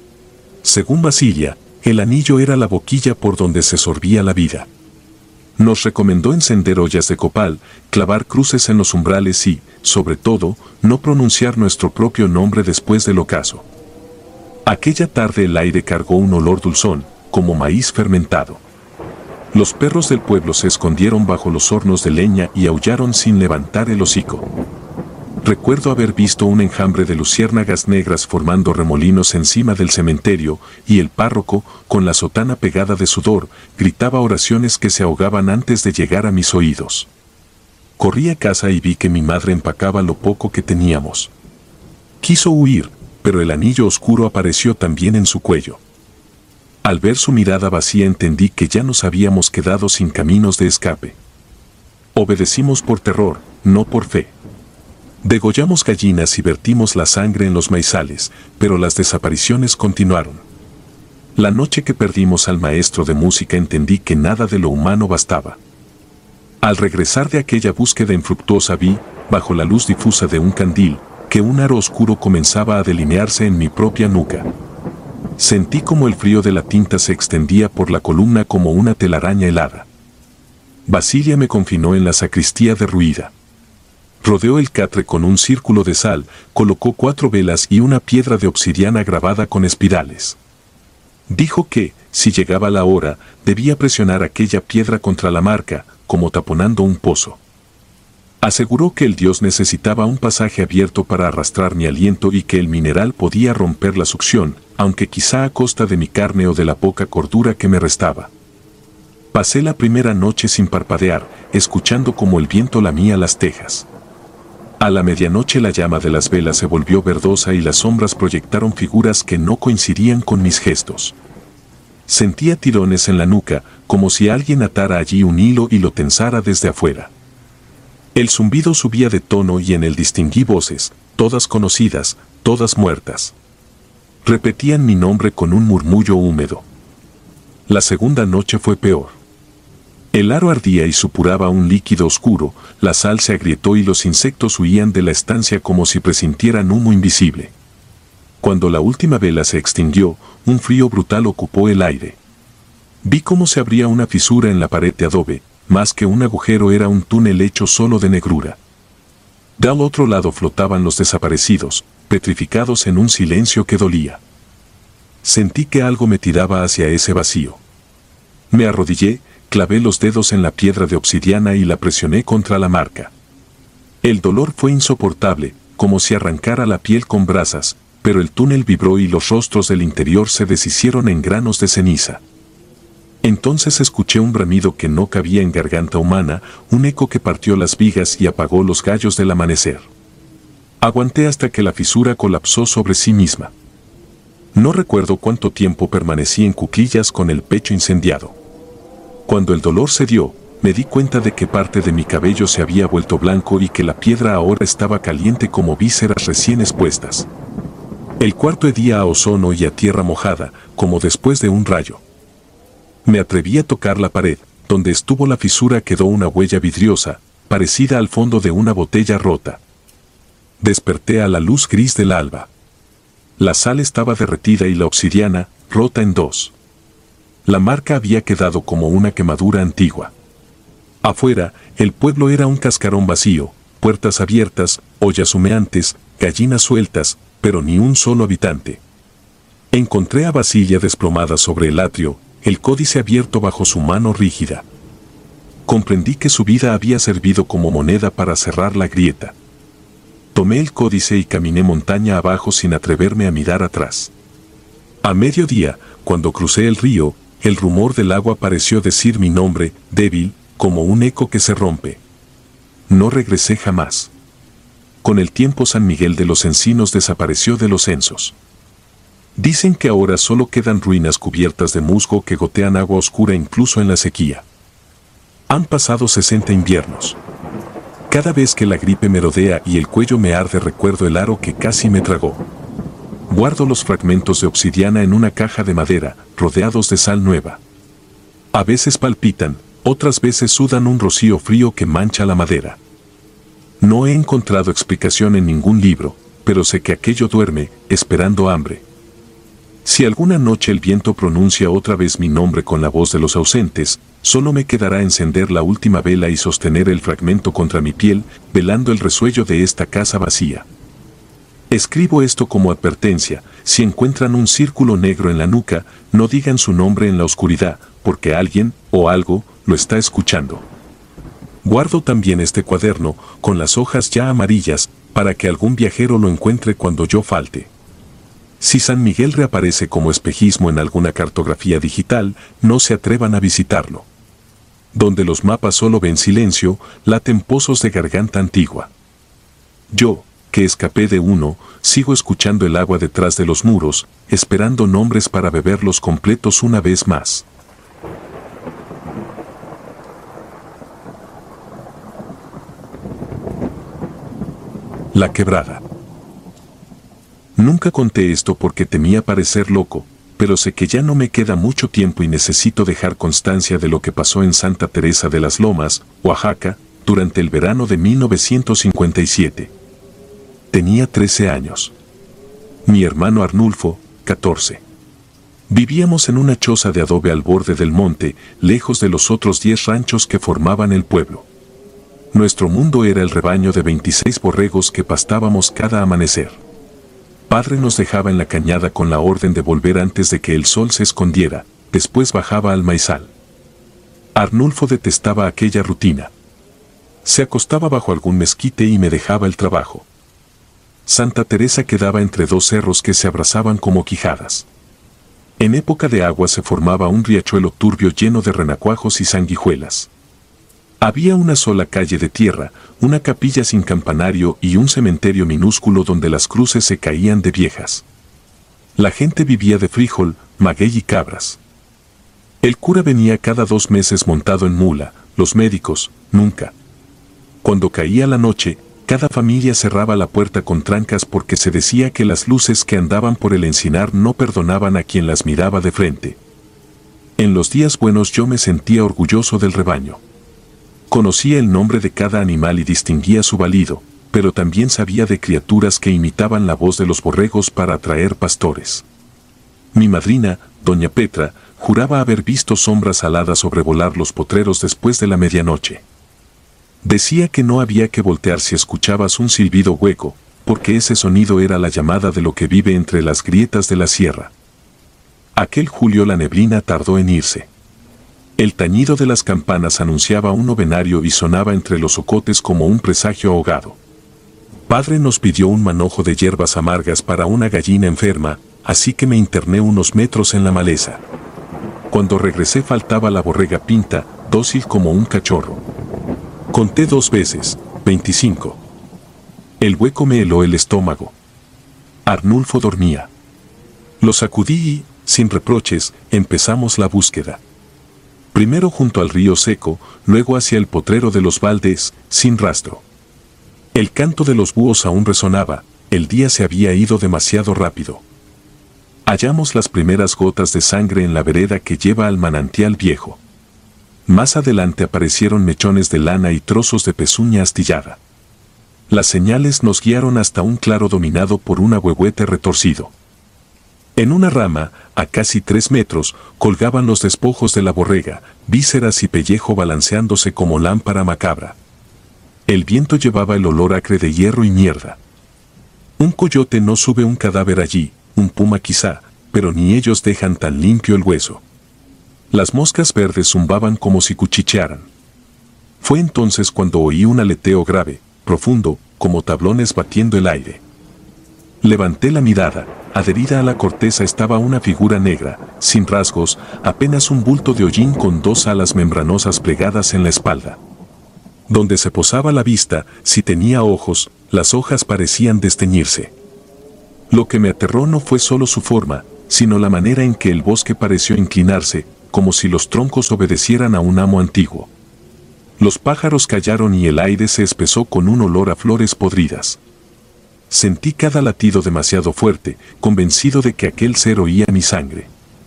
Según Basilia, el anillo era la boquilla por donde se sorbía la vida. Nos recomendó encender ollas de copal, clavar cruces en los umbrales y, sobre todo, no pronunciar nuestro propio nombre después del ocaso. Aquella tarde el aire cargó un olor dulzón, como maíz fermentado. Los perros del pueblo se escondieron bajo los hornos de leña y aullaron sin levantar el hocico. Recuerdo haber visto un enjambre de luciérnagas negras formando remolinos encima del cementerio, y el párroco, con la sotana pegada de sudor, gritaba oraciones que se ahogaban antes de llegar a mis oídos. Corrí a casa y vi que mi madre empacaba lo poco que teníamos. Quiso huir, pero el anillo oscuro apareció también en su cuello. Al ver su mirada vacía entendí que ya nos habíamos quedado sin caminos de escape. Obedecimos por terror, no por fe. Degollamos gallinas y vertimos la sangre en los maizales, pero las desapariciones continuaron. La noche que perdimos al maestro de música entendí que nada de lo humano bastaba. Al regresar de aquella búsqueda infructuosa vi, bajo la luz difusa de un candil, que un aro oscuro comenzaba a delinearse en mi propia nuca. Sentí como el frío de la tinta se extendía por la columna como una telaraña helada. Basilia me confinó en la sacristía derruida. Rodeó el catre con un círculo de sal, colocó 4 velas y una piedra de obsidiana grabada con espirales. Dijo que, si llegaba la hora, debía presionar aquella piedra contra la marca, como taponando un pozo. Aseguró que el dios necesitaba un pasaje abierto para arrastrar mi aliento y que el mineral podía romper la succión, aunque quizá a costa de mi carne o de la poca cordura que me restaba. Pasé la primera noche sin parpadear, escuchando como el viento lamía las tejas. A la medianoche la llama de las velas se volvió verdosa y las sombras proyectaron figuras que no coincidían con mis gestos. Sentía tirones en la nuca, como si alguien atara allí un hilo y lo tensara desde afuera. El zumbido subía de tono y en él distinguí voces, todas conocidas, todas muertas. Repetían mi nombre con un murmullo húmedo. La segunda noche fue peor. El aro ardía y supuraba un líquido oscuro, la sal se agrietó y los insectos huían de la estancia como si presintieran humo invisible. Cuando la última vela se extinguió, un frío brutal ocupó el aire. Vi cómo se abría una fisura en la pared de adobe, más que un agujero era un túnel hecho solo de negrura. Del otro lado flotaban los desaparecidos, petrificados en un silencio que dolía. Sentí que algo me tiraba hacia ese vacío. Me arrodillé, clavé los dedos en la piedra de obsidiana y la presioné contra la marca. El dolor fue insoportable, como si arrancara la piel con brasas, pero el túnel vibró y los rostros del interior se deshicieron en granos de ceniza. Entonces escuché un bramido que no cabía en garganta humana, un eco que partió las vigas y apagó los gallos del amanecer. Aguanté hasta que la fisura colapsó sobre sí misma. No recuerdo cuánto tiempo permanecí en cuclillas con el pecho incendiado. Cuando el dolor cedió, me di cuenta de que parte de mi cabello se había vuelto blanco y que la piedra ahora estaba caliente como vísceras recién expuestas. El cuarto hedía a ozono y a tierra mojada, como después de un rayo. Me atreví a tocar la pared, donde estuvo la fisura quedó una huella vidriosa, parecida al fondo de una botella rota. Desperté a la luz gris del alba. La sal estaba derretida y la obsidiana, rota en 2. La marca había quedado como una quemadura antigua. Afuera, el pueblo era un cascarón vacío, puertas abiertas, ollas humeantes, gallinas sueltas, pero ni un solo habitante. Encontré a Basilia desplomada sobre el atrio, el códice abierto bajo su mano rígida. Comprendí que su vida había servido como moneda para cerrar la grieta. Tomé el códice y caminé montaña abajo sin atreverme a mirar atrás. A mediodía, cuando crucé el río, el rumor del agua pareció decir mi nombre, débil, como un eco que se rompe. No regresé jamás. Con el tiempo San Miguel de los Encinos desapareció de los censos. Dicen que ahora solo quedan ruinas cubiertas de musgo que gotean agua oscura incluso en la sequía. Han pasado 60 inviernos. Cada vez que la gripe me rodea y el cuello me arde recuerdo el aro que casi me tragó. Guardo los fragmentos de obsidiana en una caja de madera, rodeados de sal nueva. A veces palpitan, otras veces sudan un rocío frío que mancha la madera. No he encontrado explicación en ningún libro, pero sé que aquello duerme, esperando hambre. Si alguna noche el viento pronuncia otra vez mi nombre con la voz de los ausentes, solo me quedará encender la última vela y sostener el fragmento contra mi piel, velando el resuello de esta casa vacía. Escribo esto como advertencia: si encuentran un círculo negro en la nuca, no digan su nombre en la oscuridad, porque alguien, o algo, lo está escuchando. Guardo también este cuaderno, con las hojas ya amarillas, para que algún viajero lo encuentre cuando yo falte. Si San Miguel reaparece como espejismo en alguna cartografía digital, no se atrevan a visitarlo. Donde los mapas solo ven silencio, laten pozos de garganta antigua. Yo, que escapé de uno, sigo escuchando el agua detrás de los muros, esperando nombres para beberlos completos una vez más. La quebrada. Nunca conté esto porque temía parecer loco, pero sé que ya no me queda mucho tiempo y necesito dejar constancia de lo que pasó en Santa Teresa de las Lomas, Oaxaca, durante el verano de 1957. Tenía 13 años. Mi hermano Arnulfo, 14. Vivíamos en una choza de adobe al borde del monte, lejos de los otros 10 ranchos que formaban el pueblo. Nuestro mundo era el rebaño de 26 borregos que pastábamos cada amanecer. Padre nos dejaba en la cañada con la orden de volver antes de que el sol se escondiera, después bajaba al maizal. Arnulfo detestaba aquella rutina. Se acostaba bajo algún mezquite y me dejaba el trabajo. Santa Teresa quedaba entre dos cerros que se abrazaban como quijadas. En época de agua se formaba un riachuelo turbio lleno de renacuajos y sanguijuelas. Había una sola calle de tierra, una capilla sin campanario y un cementerio minúsculo donde las cruces se caían de viejas. La gente vivía de frijol, maguey y cabras. El cura venía cada 2 meses montado en mula, los médicos, nunca. Cuando caía la noche, cada familia cerraba la puerta con trancas porque se decía que las luces que andaban por el encinar no perdonaban a quien las miraba de frente. En los días buenos yo me sentía orgulloso del rebaño. Conocía el nombre de cada animal y distinguía su balido, pero también sabía de criaturas que imitaban la voz de los borregos para atraer pastores. Mi madrina, doña Petra, juraba haber visto sombras aladas sobrevolar los potreros después de la medianoche. Decía que no había que voltear si escuchabas un silbido hueco, porque ese sonido era la llamada de lo que vive entre las grietas de la sierra. Aquel julio la neblina tardó en irse. El tañido de las campanas anunciaba un novenario y sonaba entre los ocotes como un presagio ahogado. Padre nos pidió un manojo de hierbas amargas para una gallina enferma, así que me interné unos metros en la maleza. Cuando regresé faltaba la borrega Pinta, dócil como un cachorro. Conté 2 veces, 25. El hueco me heló el estómago. Arnulfo dormía. Lo sacudí y, sin reproches, empezamos la búsqueda. Primero junto al río seco, luego hacia el potrero de los Valdés, sin rastro. El canto de los búhos aún resonaba, el día se había ido demasiado rápido. Hallamos las primeras gotas de sangre en la vereda que lleva al manantial viejo. Más adelante aparecieron mechones de lana y trozos de pezuña astillada. Las señales nos guiaron hasta un claro dominado por un ahuehuete retorcido. En una rama, a casi 3 metros, colgaban los despojos de la borrega, vísceras y pellejo balanceándose como lámpara macabra. El viento llevaba el olor acre de hierro y mierda. Un coyote no sube un cadáver allí, un puma quizá, pero ni ellos dejan tan limpio el hueso. Las moscas verdes zumbaban como si cuchichearan. Fue entonces cuando oí un aleteo grave, profundo, como tablones batiendo el aire. Levanté la mirada, adherida a la corteza estaba una figura negra, sin rasgos, apenas un bulto de hollín con 2 alas membranosas plegadas en la espalda. Donde se posaba la vista, si tenía ojos, las hojas parecían desteñirse. Lo que me aterró no fue solo su forma, sino la manera en que el bosque pareció inclinarse, como si los troncos obedecieran a un amo antiguo. Los pájaros callaron y el aire se espesó con un olor a flores podridas. Sentí cada latido demasiado fuerte, convencido de que aquel ser oía mi sangre.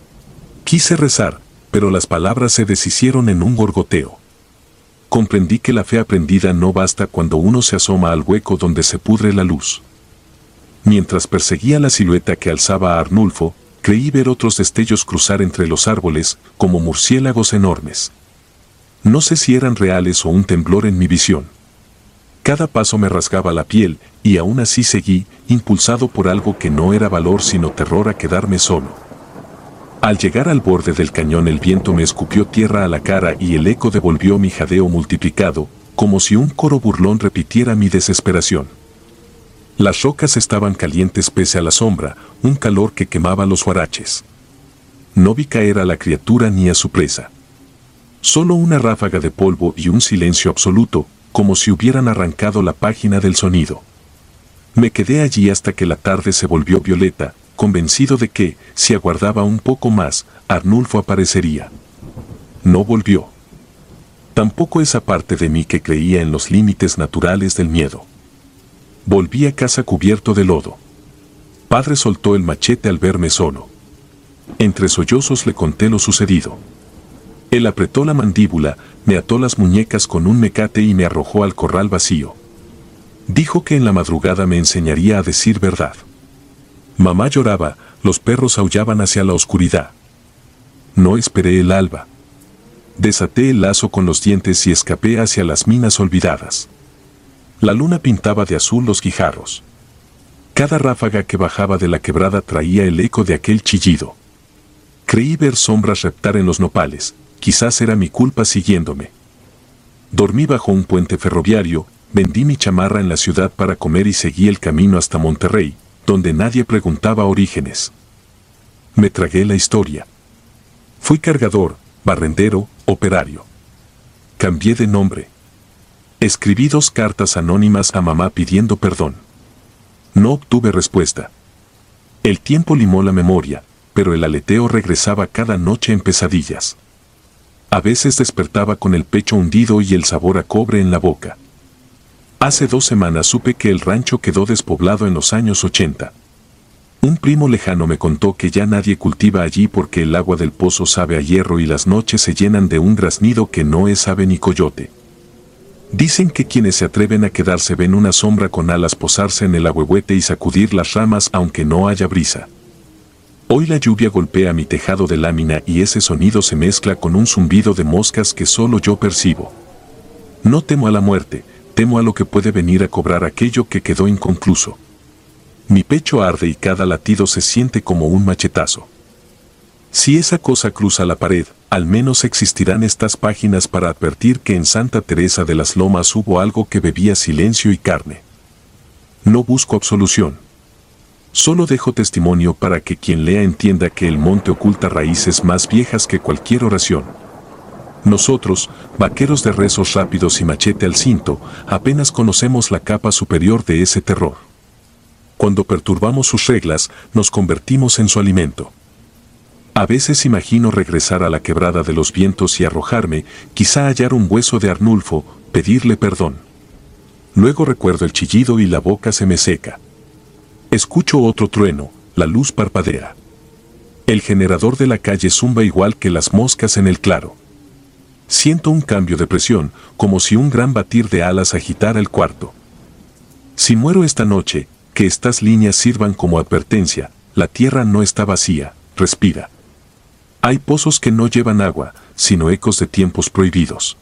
Quise rezar, pero las palabras se deshicieron en un gorgoteo. Comprendí que la fe aprendida no basta cuando uno se asoma al hueco donde se pudre la luz. Mientras perseguía la silueta que alzaba a Arnulfo, creí ver otros destellos cruzar entre los árboles, como murciélagos enormes. No sé si eran reales o un temblor en mi visión. Cada paso me rasgaba la piel, y aún así seguí, impulsado por algo que no era valor sino terror a quedarme solo. Al llegar al borde del cañón el viento me escupió tierra a la cara y el eco devolvió mi jadeo multiplicado, como si un coro burlón repitiera mi desesperación. Las rocas estaban calientes pese a la sombra, un calor que quemaba los huaraches. No vi caer a la criatura ni a su presa. Solo una ráfaga de polvo y un silencio absoluto, como si hubieran arrancado la página del sonido. Me quedé allí hasta que la tarde se volvió violeta, convencido de que, si aguardaba un poco más, Arnulfo aparecería. No volvió. Tampoco esa parte de mí que creía en los límites naturales del miedo. Volví a casa cubierto de lodo. Padre soltó el machete al verme solo. Entre sollozos le conté lo sucedido. Él apretó la mandíbula, me ató las muñecas con un mecate y me arrojó al corral vacío. Dijo que en la madrugada me enseñaría a decir verdad. Mamá lloraba, los perros aullaban hacia la oscuridad. No esperé el alba. Desaté el lazo con los dientes y escapé hacia las minas olvidadas. La luna pintaba de azul los guijarros. Cada ráfaga que bajaba de la quebrada traía el eco de aquel chillido. Creí ver sombras reptar en los nopales, quizás era mi culpa siguiéndome. Dormí bajo un puente ferroviario, vendí mi chamarra en la ciudad para comer y seguí el camino hasta Monterrey, donde nadie preguntaba orígenes. Me tragué la historia. Fui cargador, barrendero, operario. Cambié de nombre. Escribí 2 cartas anónimas a mamá pidiendo perdón. No obtuve respuesta. El tiempo limó la memoria, pero el aleteo regresaba cada noche en pesadillas. A veces despertaba con el pecho hundido y el sabor a cobre en la boca. Hace 2 semanas supe que el rancho quedó despoblado en los años 80. Un primo lejano me contó que ya nadie cultiva allí porque el agua del pozo sabe a hierro y las noches se llenan de un graznido que no es ave ni coyote. Dicen que quienes se atreven a quedarse ven una sombra con alas posarse en el ahuehuete y sacudir las ramas aunque no haya brisa. Hoy la lluvia golpea mi tejado de lámina y ese sonido se mezcla con un zumbido de moscas que solo yo percibo. No temo a la muerte, temo a lo que puede venir a cobrar aquello que quedó inconcluso. Mi pecho arde y cada latido se siente como un machetazo. Si esa cosa cruza la pared, al menos existirán estas páginas para advertir que en Santa Teresa de las Lomas hubo algo que bebía silencio y carne. No busco absolución. Solo dejo testimonio para que quien lea entienda que el monte oculta raíces más viejas que cualquier oración. Nosotros, vaqueros de rezos rápidos y machete al cinto, apenas conocemos la capa superior de ese terror. Cuando perturbamos sus reglas, nos convertimos en su alimento. A veces imagino regresar a la quebrada de los vientos y arrojarme, quizá hallar un hueso de Arnulfo, pedirle perdón. Luego recuerdo el chillido y la boca se me seca. Escucho otro trueno, la luz parpadea. El generador de la calle zumba igual que las moscas en el claro. Siento un cambio de presión, como si un gran batir de alas agitara el cuarto. Si muero esta noche, que estas líneas sirvan como advertencia, la tierra no está vacía, respira. Hay pozos que no llevan agua, sino ecos de tiempos prohibidos.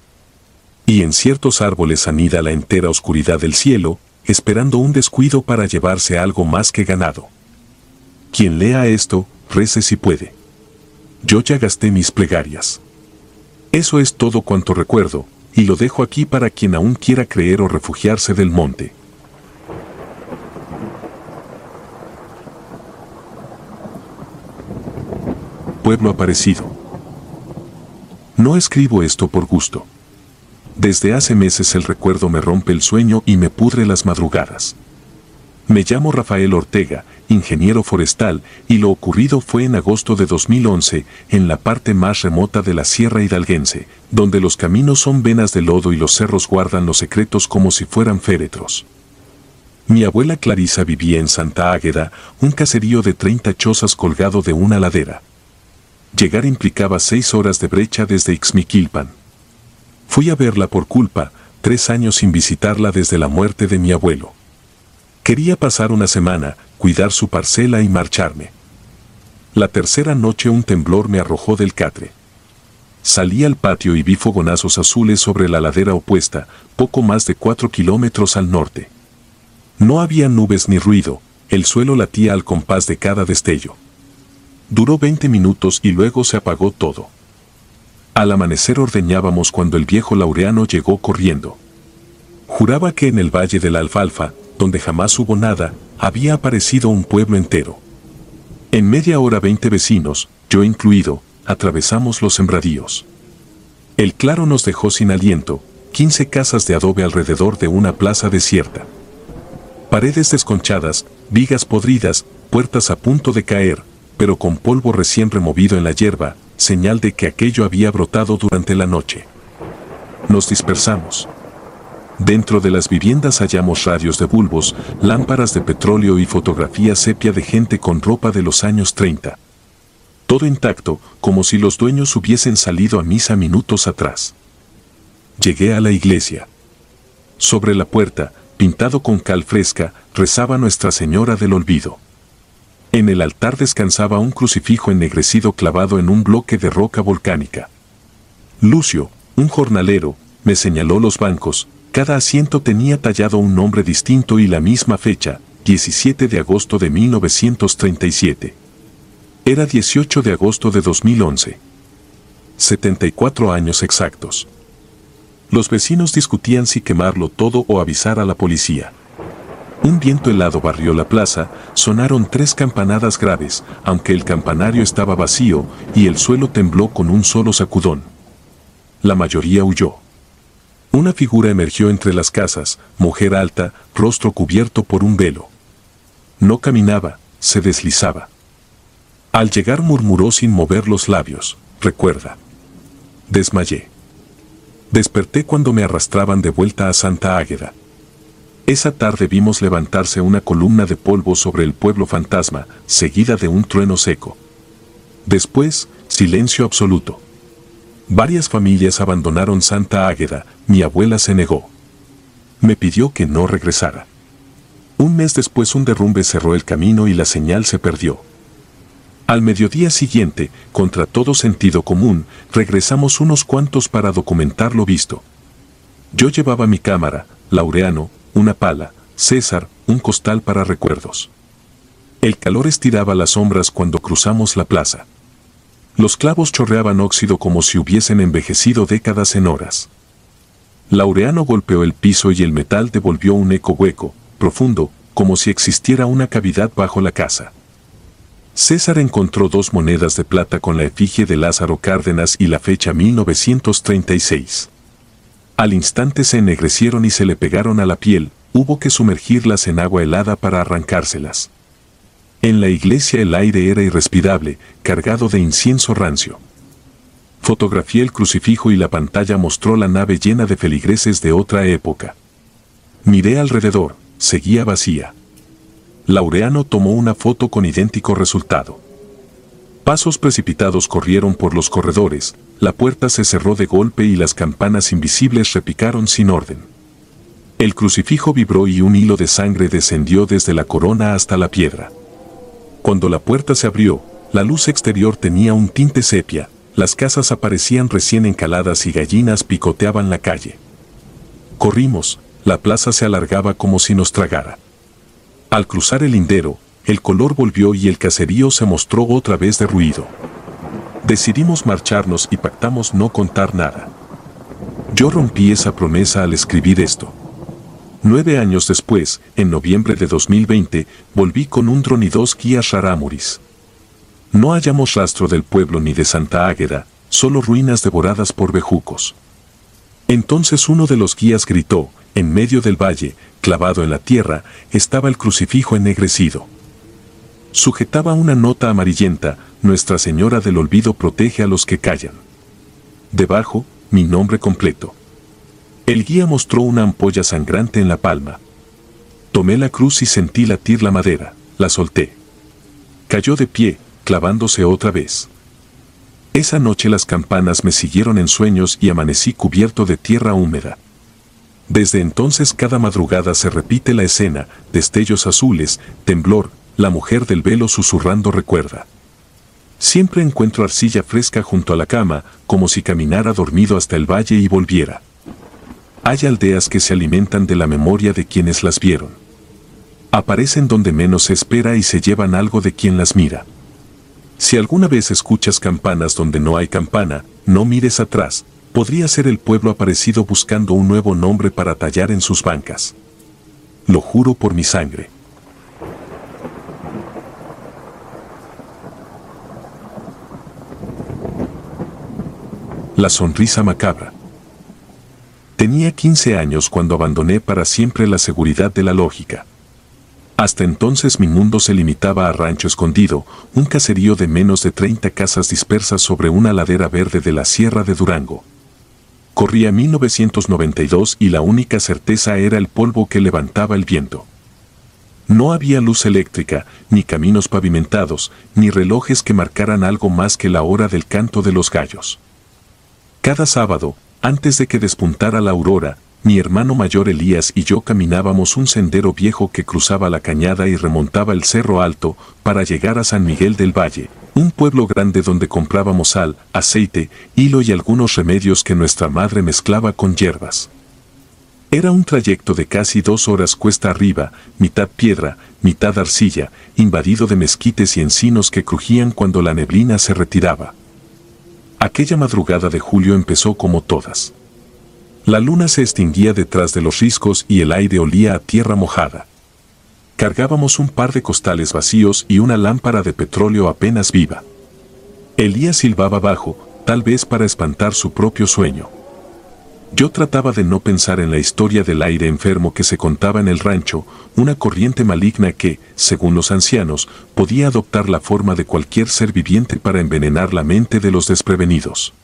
Y en ciertos árboles anida la entera oscuridad del cielo, esperando un descuido para llevarse algo más que ganado. Quien lea esto, rece si puede. Yo ya gasté mis plegarias. Eso es todo cuanto recuerdo, y lo dejo aquí para quien aún quiera creer o refugiarse del monte. Pueblo aparecido. No escribo esto por gusto. Desde hace meses el recuerdo me rompe el sueño y me pudre las madrugadas. Me llamo Rafael Ortega, ingeniero forestal, y lo ocurrido fue en agosto de 2011, en la parte más remota de la Sierra Hidalguense, donde los caminos son venas de lodo y los cerros guardan los secretos como si fueran féretros. Mi abuela Clarisa vivía en Santa Águeda, un caserío de 30 chozas colgado de una ladera. Llegar implicaba 6 horas de brecha desde Ixmiquilpan. Fui a verla por culpa, 3 años sin visitarla desde la muerte de mi abuelo. Quería pasar una semana, cuidar su parcela y marcharme. La tercera noche un temblor me arrojó del catre. Salí al patio y vi fogonazos azules sobre la ladera opuesta, poco más de 4 kilómetros al norte. No había nubes ni ruido, el suelo latía al compás de cada destello. Duró 20 minutos y luego se apagó todo. Al amanecer ordeñábamos cuando el viejo Laureano llegó corriendo. Juraba que en el Valle de la Alfalfa, donde jamás hubo nada, había aparecido un pueblo entero. En media hora 20 vecinos, yo incluido, atravesamos los sembradíos. El claro nos dejó sin aliento, 15 casas de adobe alrededor de una plaza desierta. Paredes desconchadas, vigas podridas, puertas a punto de caer, pero con polvo recién removido en la hierba, señal de que aquello había brotado durante la noche. Nos dispersamos. Dentro de las viviendas hallamos radios de bulbos, lámparas de petróleo y fotografías sepia de gente con ropa de los años 30. Todo intacto, como si los dueños hubiesen salido a misa minutos atrás. Llegué a la iglesia. Sobre la puerta, pintado con cal fresca, rezaba Nuestra Señora del Olvido. En el altar descansaba un crucifijo ennegrecido clavado en un bloque de roca volcánica. Lucio, un jornalero, me señaló los bancos. Cada asiento tenía tallado un nombre distinto y la misma fecha, 17 de agosto de 1937. Era 18 de agosto de 2011. 74 años exactos. Los vecinos discutían si quemarlo todo o avisar a la policía. Un viento helado barrió la plaza, sonaron 3 campanadas graves, aunque el campanario estaba vacío y el suelo tembló con un solo sacudón. La mayoría huyó. Una figura emergió entre las casas, mujer alta, rostro cubierto por un velo. No caminaba, se deslizaba. Al llegar murmuró sin mover los labios, recuerda. Desmayé. Desperté cuando me arrastraban de vuelta a Santa Águeda. Esa tarde vimos levantarse una columna de polvo sobre el pueblo fantasma, seguida de un trueno seco. Después, silencio absoluto. Varias familias abandonaron Santa Águeda, mi abuela se negó. Me pidió que no regresara. Un mes después un derrumbe cerró el camino y la señal se perdió. Al mediodía siguiente, contra todo sentido común, regresamos unos cuantos para documentar lo visto. Yo llevaba mi cámara, Laureano, una pala, César, un costal para recuerdos. El calor estiraba las sombras cuando cruzamos la plaza. Los clavos chorreaban óxido como si hubiesen envejecido décadas en horas. Laureano golpeó el piso y el metal devolvió un eco hueco, profundo, como si existiera una cavidad bajo la casa. César encontró 2 monedas de plata con la efigie de Lázaro Cárdenas y la fecha 1936. Al instante se ennegrecieron y se le pegaron a la piel, hubo que sumergirlas en agua helada para arrancárselas. En la iglesia el aire era irrespirable, cargado de incienso rancio. Fotografié el crucifijo y la pantalla mostró la nave llena de feligreses de otra época. Miré alrededor, seguía vacía. Laureano tomó una foto con idéntico resultado. Pasos precipitados corrieron por los corredores, la puerta se cerró de golpe y las campanas invisibles repicaron sin orden. El crucifijo vibró y un hilo de sangre descendió desde la corona hasta la piedra. Cuando la puerta se abrió, la luz exterior tenía un tinte sepia, las casas aparecían recién encaladas y gallinas picoteaban la calle. Corrimos, la plaza se alargaba como si nos tragara. Al cruzar el lindero, el color volvió y el caserío se mostró otra vez derruido. Decidimos marcharnos y pactamos no contar nada. Yo rompí esa promesa al escribir esto. 9 años después, en noviembre de 2020, volví con un dron y 2 guías rarámuris. No hallamos rastro del pueblo ni de Santa Águeda, solo ruinas devoradas por bejucos. Entonces uno de los guías gritó, En medio del valle, clavado en la tierra, estaba el crucifijo ennegrecido. Sujetaba una nota amarillenta: Nuestra Señora del Olvido protege a los que callan. Debajo, mi nombre completo. El guía mostró una ampolla sangrante en la palma. Tomé la cruz y sentí latir la madera, la solté. Cayó de pie, clavándose otra vez. Esa noche las campanas me siguieron en sueños y amanecí cubierto de tierra húmeda. Desde entonces cada madrugada se repite la escena: destellos azules, temblor, la mujer del velo susurrando recuerda. Siempre encuentro arcilla fresca junto a la cama, como si caminara dormido hasta el valle y volviera. Hay aldeas que se alimentan de la memoria de quienes las vieron. Aparecen donde menos se espera y se llevan algo de quien las mira. Si alguna vez escuchas campanas donde no hay campana, no mires atrás. Podría ser el pueblo aparecido buscando un nuevo nombre para tallar en sus bancas. Lo juro por mi sangre. La sonrisa macabra. Tenía 15 años cuando abandoné para siempre la seguridad de la lógica. Hasta entonces mi mundo se limitaba a Rancho Escondido, un caserío de menos de 30 casas dispersas sobre una ladera verde de la Sierra de Durango. Corría 1992 y la única certeza era el polvo que levantaba el viento. No había luz eléctrica, ni caminos pavimentados, ni relojes que marcaran algo más que la hora del canto de los gallos. Cada sábado, antes de que despuntara la aurora, mi hermano mayor Elías y yo caminábamos un sendero viejo que cruzaba la cañada y remontaba el Cerro Alto para llegar a San Miguel del Valle, un pueblo grande donde comprábamos sal, aceite, hilo y algunos remedios que nuestra madre mezclaba con hierbas. Era un trayecto de casi 2 horas cuesta arriba, mitad piedra, mitad arcilla, invadido de mezquites y encinos que crujían cuando la neblina se retiraba. Aquella madrugada de julio empezó como todas. La luna se extinguía detrás de los riscos y el aire olía a tierra mojada. Cargábamos un par de costales vacíos y una lámpara de petróleo apenas viva. Elías silbaba bajo, tal vez para espantar su propio sueño. Yo trataba de no pensar en la historia del aire enfermo que se contaba en el rancho, una corriente maligna que, según los ancianos, podía adoptar la forma de cualquier ser viviente para envenenar la mente de los desprevenidos.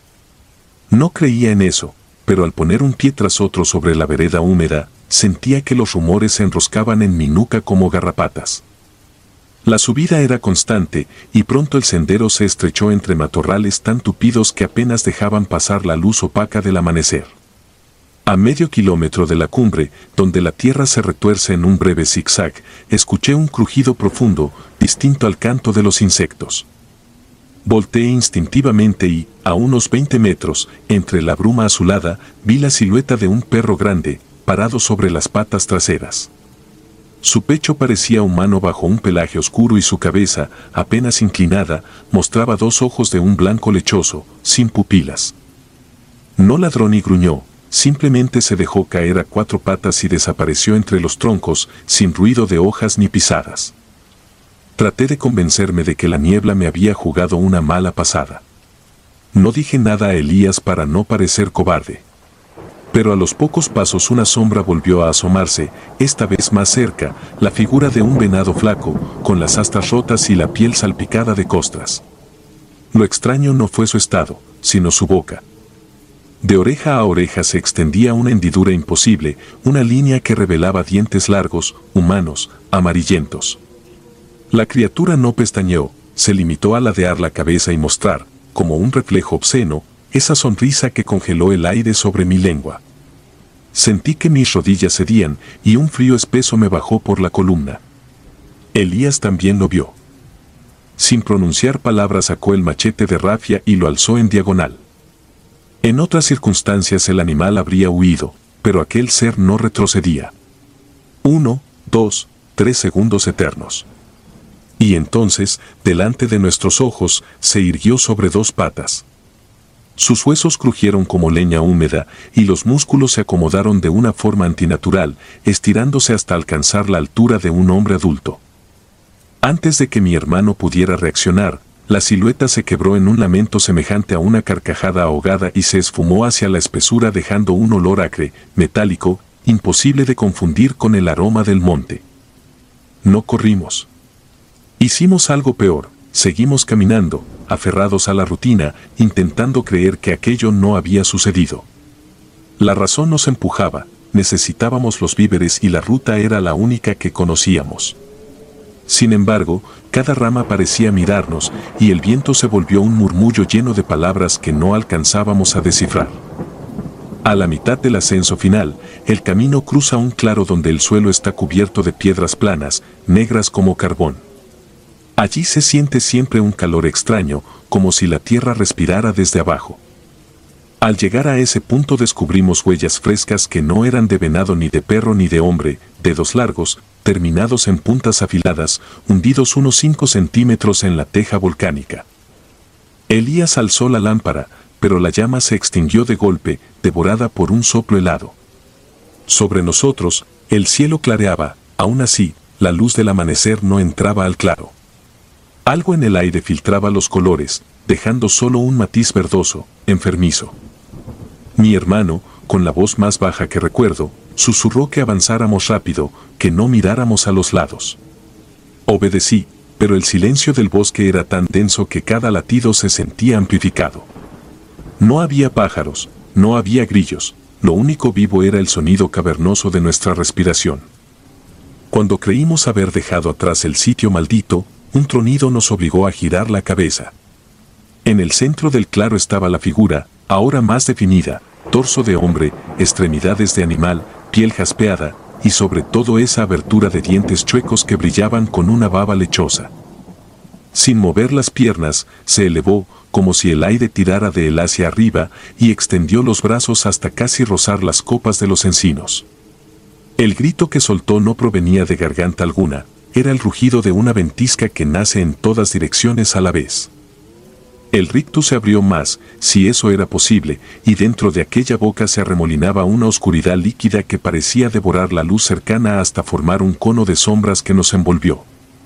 No creía en eso, pero al poner un pie tras otro sobre la vereda húmeda, sentía que los rumores se enroscaban en mi nuca como garrapatas. La subida era constante, y pronto el sendero se estrechó entre matorrales tan tupidos que apenas dejaban pasar la luz opaca del amanecer. A medio kilómetro de la cumbre, donde la tierra se retuerce en un breve zigzag, escuché un crujido profundo, distinto al canto de los insectos. Volteé instintivamente y, a unos 20 metros, entre la bruma azulada, vi la silueta de un perro grande, parado sobre las patas traseras. Su pecho parecía humano bajo un pelaje oscuro y su cabeza, apenas inclinada, mostraba 2 ojos de un blanco lechoso, sin pupilas. No ladró ni gruñó, simplemente se dejó caer a 4 patas y desapareció entre los troncos, sin ruido de hojas ni pisadas. Traté de convencerme de que la niebla me había jugado una mala pasada. No dije nada a Elías para no parecer cobarde. Pero a los pocos pasos una sombra volvió a asomarse, esta vez más cerca, la figura de un venado flaco, con las astas rotas y la piel salpicada de costras. Lo extraño no fue su estado, sino su boca. De oreja a oreja se extendía una hendidura imposible, una línea que revelaba dientes largos, humanos, amarillentos. La criatura no pestañeó, se limitó a ladear la cabeza y mostrar, como un reflejo obsceno, esa sonrisa que congeló el aire sobre mi lengua. Sentí que mis rodillas cedían y un frío espeso me bajó por la columna. Elías también lo vio. Sin pronunciar palabras sacó el machete de rafia y lo alzó en diagonal. En otras circunstancias el animal habría huido, pero aquel ser no retrocedía. 1, 2, 3 segundos eternos. Y entonces, delante de nuestros ojos, se irguió sobre 2 patas. Sus huesos crujieron como leña húmeda y los músculos se acomodaron de una forma antinatural, estirándose hasta alcanzar la altura de un hombre adulto. Antes de que mi hermano pudiera reaccionar, la silueta se quebró en un lamento semejante a una carcajada ahogada y se esfumó hacia la espesura dejando un olor acre, metálico, imposible de confundir con el aroma del monte. No corrimos. Hicimos algo peor, seguimos caminando, aferrados a la rutina, intentando creer que aquello no había sucedido. La razón nos empujaba, necesitábamos los víveres y la ruta era la única que conocíamos. Sin embargo, cada rama parecía mirarnos y el viento se volvió un murmullo lleno de palabras que no alcanzábamos a descifrar. A la mitad del ascenso final, el camino cruza un claro donde el suelo está cubierto de piedras planas, negras como carbón. Allí se siente siempre un calor extraño, como si la tierra respirara desde abajo. Al llegar a ese punto descubrimos huellas frescas que no eran de venado ni de perro ni de hombre, dedos largos, terminados en puntas afiladas, hundidos unos 5 centímetros en la teja volcánica. Elías alzó la lámpara, pero la llama se extinguió de golpe, devorada por un soplo helado. Sobre nosotros, el cielo clareaba, aún así, la luz del amanecer no entraba al claro. Algo en el aire filtraba los colores, dejando solo un matiz verdoso, enfermizo. Mi hermano, con la voz más baja que recuerdo, susurró que avanzáramos rápido, que no miráramos a los lados. Obedecí, pero el silencio del bosque era tan denso que cada latido se sentía amplificado. No había pájaros, no había grillos, lo único vivo era el sonido cavernoso de nuestra respiración. Cuando creímos haber dejado atrás el sitio maldito, un tronido nos obligó a girar la cabeza. En el centro del claro estaba la figura, ahora más definida, torso de hombre, extremidades de animal, piel jaspeada, y sobre todo esa abertura de dientes chuecos que brillaban con una baba lechosa. Sin mover las piernas, se elevó, como si el aire tirara de él hacia arriba, y extendió los brazos hasta casi rozar las copas de los encinos. El grito que soltó no provenía de garganta alguna, era el rugido de una ventisca que nace en todas direcciones a la vez. El rictus se abrió más, si eso era posible, y dentro de aquella boca se arremolinaba una oscuridad líquida que parecía devorar la luz cercana hasta formar un cono de sombras que nos envolvió.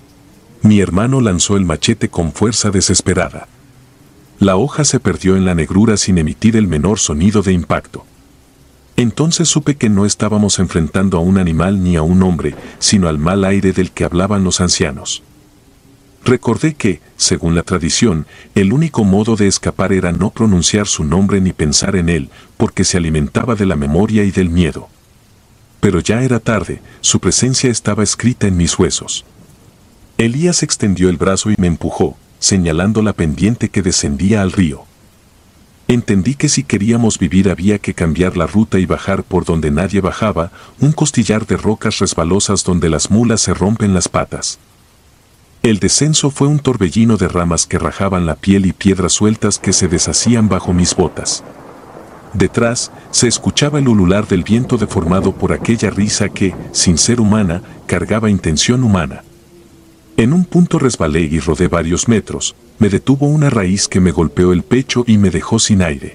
Mi hermano lanzó el machete con fuerza desesperada. La hoja se perdió en la negrura sin emitir el menor sonido de impacto. Entonces supe que no estábamos enfrentando a un animal ni a un hombre, sino al mal aire del que hablaban los ancianos. Recordé que, según la tradición, el único modo de escapar era no pronunciar su nombre ni pensar en él, porque se alimentaba de la memoria y del miedo. Pero ya era tarde, su presencia estaba escrita en mis huesos. Elías extendió el brazo y me empujó, señalando la pendiente que descendía al río. Entendí que si queríamos vivir había que cambiar la ruta y bajar por donde nadie bajaba, un costillar de rocas resbalosas donde las mulas se rompen las patas. El descenso fue un torbellino de ramas que rajaban la piel y piedras sueltas que se deshacían bajo mis botas. Detrás, se escuchaba el ulular del viento deformado por aquella risa que, sin ser humana, cargaba intención humana. En un punto resbalé y rodé varios metros, me detuvo una raíz que me golpeó el pecho y me dejó sin aire.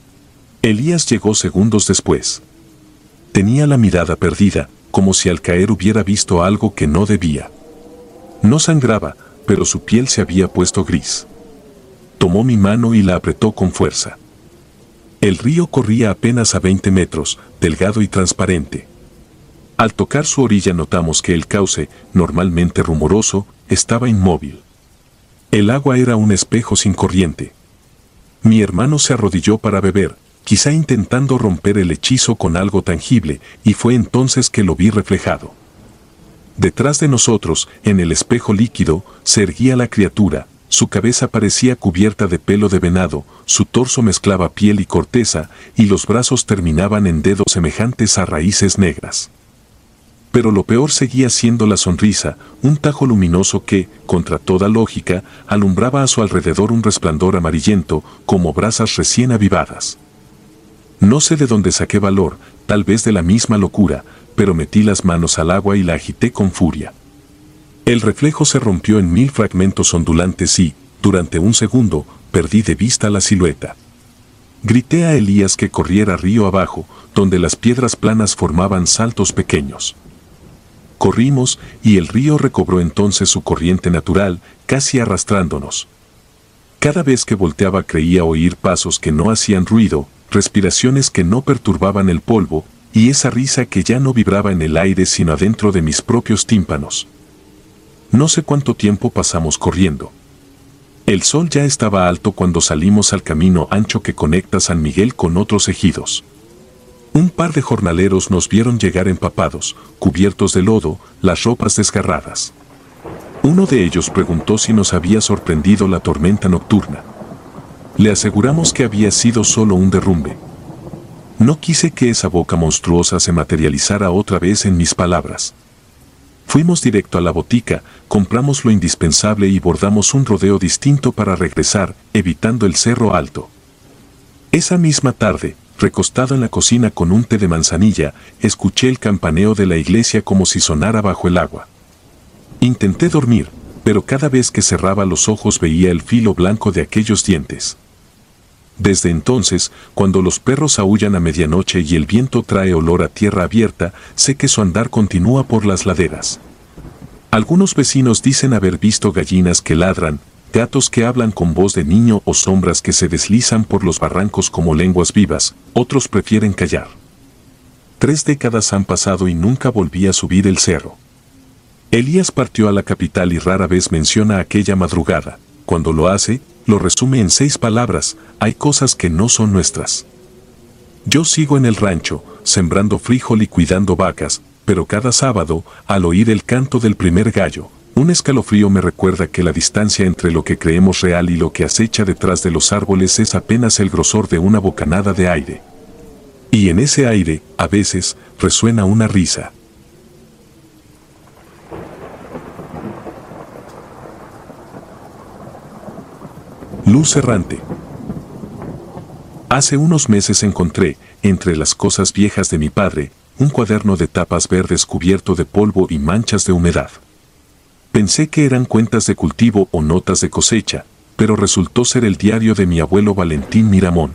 Elías llegó segundos después. Tenía la mirada perdida, como si al caer hubiera visto algo que no debía. No sangraba, pero su piel se había puesto gris. Tomó mi mano y la apretó con fuerza. El río corría apenas a 20 metros, delgado y transparente. Al tocar su orilla notamos que el cauce, normalmente rumoroso, estaba inmóvil. El agua era un espejo sin corriente. Mi hermano se arrodilló para beber, quizá intentando romper el hechizo con algo tangible, y fue entonces que lo vi reflejado. Detrás de nosotros, en el espejo líquido, se erguía la criatura, su cabeza parecía cubierta de pelo de venado, su torso mezclaba piel y corteza, y los brazos terminaban en dedos semejantes a raíces negras. Pero lo peor seguía siendo la sonrisa, un tajo luminoso que, contra toda lógica, alumbraba a su alrededor un resplandor amarillento, como brasas recién avivadas. No sé de dónde saqué valor, tal vez de la misma locura, pero metí las manos al agua y la agité con furia. El reflejo se rompió en 1000 fragmentos ondulantes y, durante un segundo, perdí de vista la silueta. Grité a Elías que corriera río abajo, donde las piedras planas formaban saltos pequeños. Corrimos, y el río recobró entonces su corriente natural, casi arrastrándonos. Cada vez que volteaba creía oír pasos que no hacían ruido, respiraciones que no perturbaban el polvo, y esa risa que ya no vibraba en el aire sino adentro de mis propios tímpanos. No sé cuánto tiempo pasamos corriendo. El sol ya estaba alto cuando salimos al camino ancho que conecta San Miguel con otros ejidos. Un par de jornaleros nos vieron llegar empapados, cubiertos de lodo, las ropas desgarradas. Uno de ellos preguntó si nos había sorprendido la tormenta nocturna. Le aseguramos que había sido solo un derrumbe. No quise que esa boca monstruosa se materializara otra vez en mis palabras. Fuimos directo a la botica, compramos lo indispensable y bordamos un rodeo distinto para regresar, evitando el cerro alto. Esa misma tarde, recostado en la cocina con un té de manzanilla, escuché el campaneo de la iglesia como si sonara bajo el agua. Intenté dormir, pero cada vez que cerraba los ojos veía el filo blanco de aquellos dientes. Desde entonces, cuando los perros aúllan a medianoche y el viento trae olor a tierra abierta, sé que su andar continúa por las laderas. Algunos vecinos dicen haber visto gallinas que ladran, gatos que hablan con voz de niño o sombras que se deslizan por los barrancos como lenguas vivas, otros prefieren callar. 3 décadas han pasado y nunca volví a subir el cerro. Elías partió a la capital y rara vez menciona aquella madrugada. Cuando lo hace, lo resume en 6 palabras: hay cosas que no son nuestras. Yo sigo en el rancho, sembrando frijol y cuidando vacas, pero cada sábado, al oír el canto del primer gallo, un escalofrío me recuerda que la distancia entre lo que creemos real y lo que acecha detrás de los árboles es apenas el grosor de una bocanada de aire. Y en ese aire, a veces, resuena una risa. Luz errante. Hace unos meses encontré, entre las cosas viejas de mi padre, un cuaderno de tapas verdes cubierto de polvo y manchas de humedad. Pensé que eran cuentas de cultivo o notas de cosecha, pero resultó ser el diario de mi abuelo Valentín Miramón.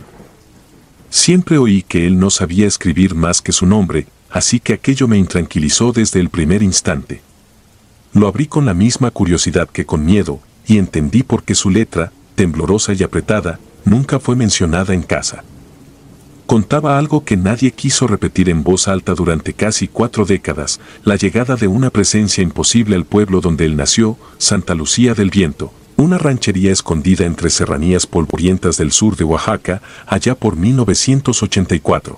Siempre oí que él no sabía escribir más que su nombre, así que aquello me intranquilizó desde el primer instante. Lo abrí con la misma curiosidad que con miedo, y entendí por qué su letra, temblorosa y apretada, nunca fue mencionada en casa. Contaba algo que nadie quiso repetir en voz alta durante casi 4 décadas, la llegada de una presencia imposible al pueblo donde él nació, Santa Lucía del Viento, una ranchería escondida entre serranías polvorientas del sur de Oaxaca, allá por 1984.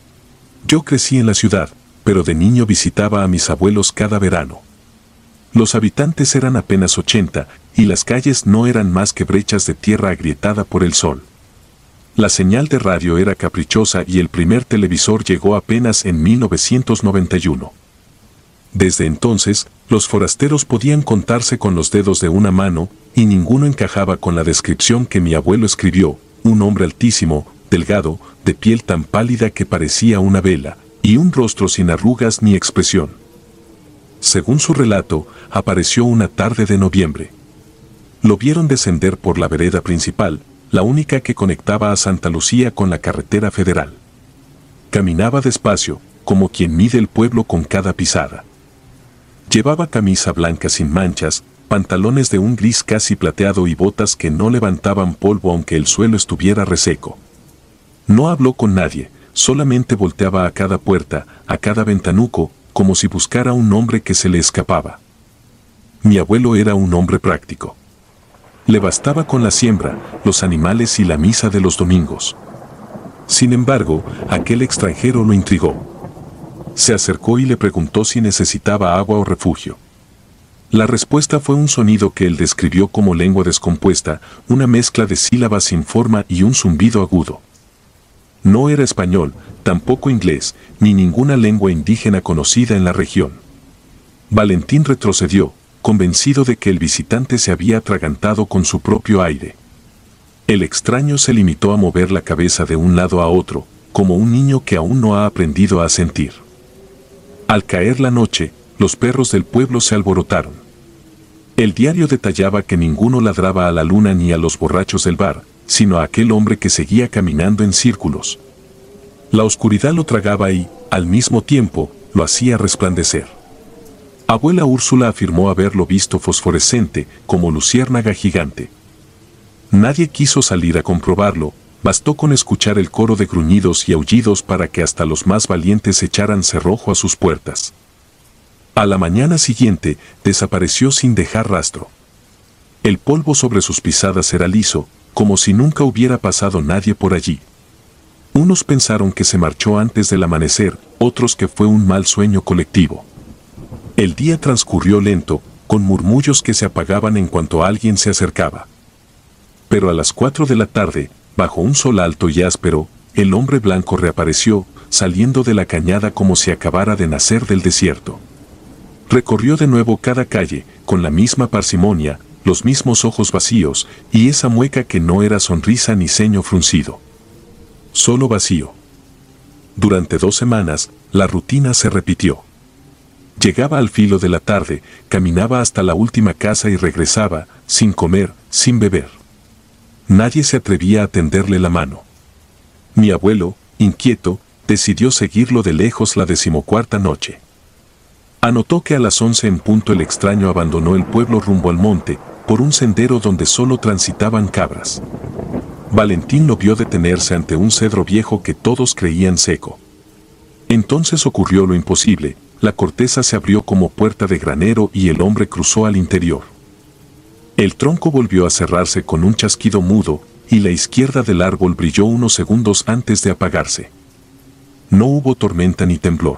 Yo crecí en la ciudad, pero de niño visitaba a mis abuelos cada verano. Los habitantes eran apenas 80, y las calles no eran más que brechas de tierra agrietada por el sol. La señal de radio era caprichosa y el primer televisor llegó apenas en 1991. Desde entonces, los forasteros podían contarse con los dedos de una mano, y ninguno encajaba con la descripción que mi abuelo escribió: un hombre altísimo, delgado, de piel tan pálida que parecía una vela, y un rostro sin arrugas ni expresión. Según su relato, apareció una tarde de noviembre. Lo vieron descender por la vereda principal, la única que conectaba a Santa Lucía con la carretera federal. Caminaba despacio, como quien mide el pueblo con cada pisada. Llevaba camisa blanca sin manchas, pantalones de un gris casi plateado y botas que no levantaban polvo aunque el suelo estuviera reseco. No habló con nadie, solamente volteaba a cada puerta, a cada ventanuco, como si buscara un nombre que se le escapaba. Mi abuelo era un hombre práctico. Le bastaba con la siembra, los animales y la misa de los domingos. Sin embargo, aquel extranjero lo intrigó. Se acercó y le preguntó si necesitaba agua o refugio. La respuesta fue un sonido que él describió como lengua descompuesta, una mezcla de sílabas sin forma y un zumbido agudo. No era español, tampoco inglés, ni ninguna lengua indígena conocida en la región. Valentín retrocedió, convencido de que el visitante se había atragantado con su propio aire. El extraño se limitó a mover la cabeza de un lado a otro, como un niño que aún no ha aprendido a sentir. Al caer la noche, los perros del pueblo se alborotaron. El diario detallaba que ninguno ladraba a la luna ni a los borrachos del bar, sino a aquel hombre que seguía caminando en círculos. La oscuridad lo tragaba y, al mismo tiempo, lo hacía resplandecer. Abuela Úrsula afirmó haberlo visto fosforescente, como luciérnaga gigante. Nadie quiso salir a comprobarlo, Bastó con escuchar el coro de gruñidos y aullidos para que hasta los más valientes echaran cerrojo a sus puertas. A la mañana siguiente, desapareció sin dejar rastro. El polvo sobre sus pisadas era liso, como si nunca hubiera pasado nadie por allí. Unos pensaron que se marchó antes del amanecer, otros que fue un mal sueño colectivo. El día transcurrió lento, con murmullos que se apagaban en cuanto alguien se acercaba. Pero a las 4 de la tarde, bajo un sol alto y áspero, el hombre blanco reapareció, saliendo de la cañada como si acabara de nacer del desierto. Recorrió de nuevo cada calle, con la misma parsimonia, los mismos ojos vacíos, y esa mueca que no era sonrisa ni ceño fruncido. Solo vacío. Durante 2 semanas, la rutina se repitió. Llegaba al filo de la tarde, caminaba hasta la última casa y regresaba, sin comer, sin beber. Nadie se atrevía a tenderle la mano. Mi abuelo, inquieto, decidió seguirlo de lejos la 14ª noche. Anotó que a las 11 en punto el extraño abandonó el pueblo rumbo al monte, por un sendero donde solo transitaban cabras. Valentín lo vio detenerse ante un cedro viejo que todos creían seco. Entonces ocurrió lo imposible, la corteza se abrió como puerta de granero y el hombre cruzó al interior. El tronco volvió a cerrarse con un chasquido mudo, y la izquierda del árbol brilló unos segundos antes de apagarse. No hubo tormenta ni temblor.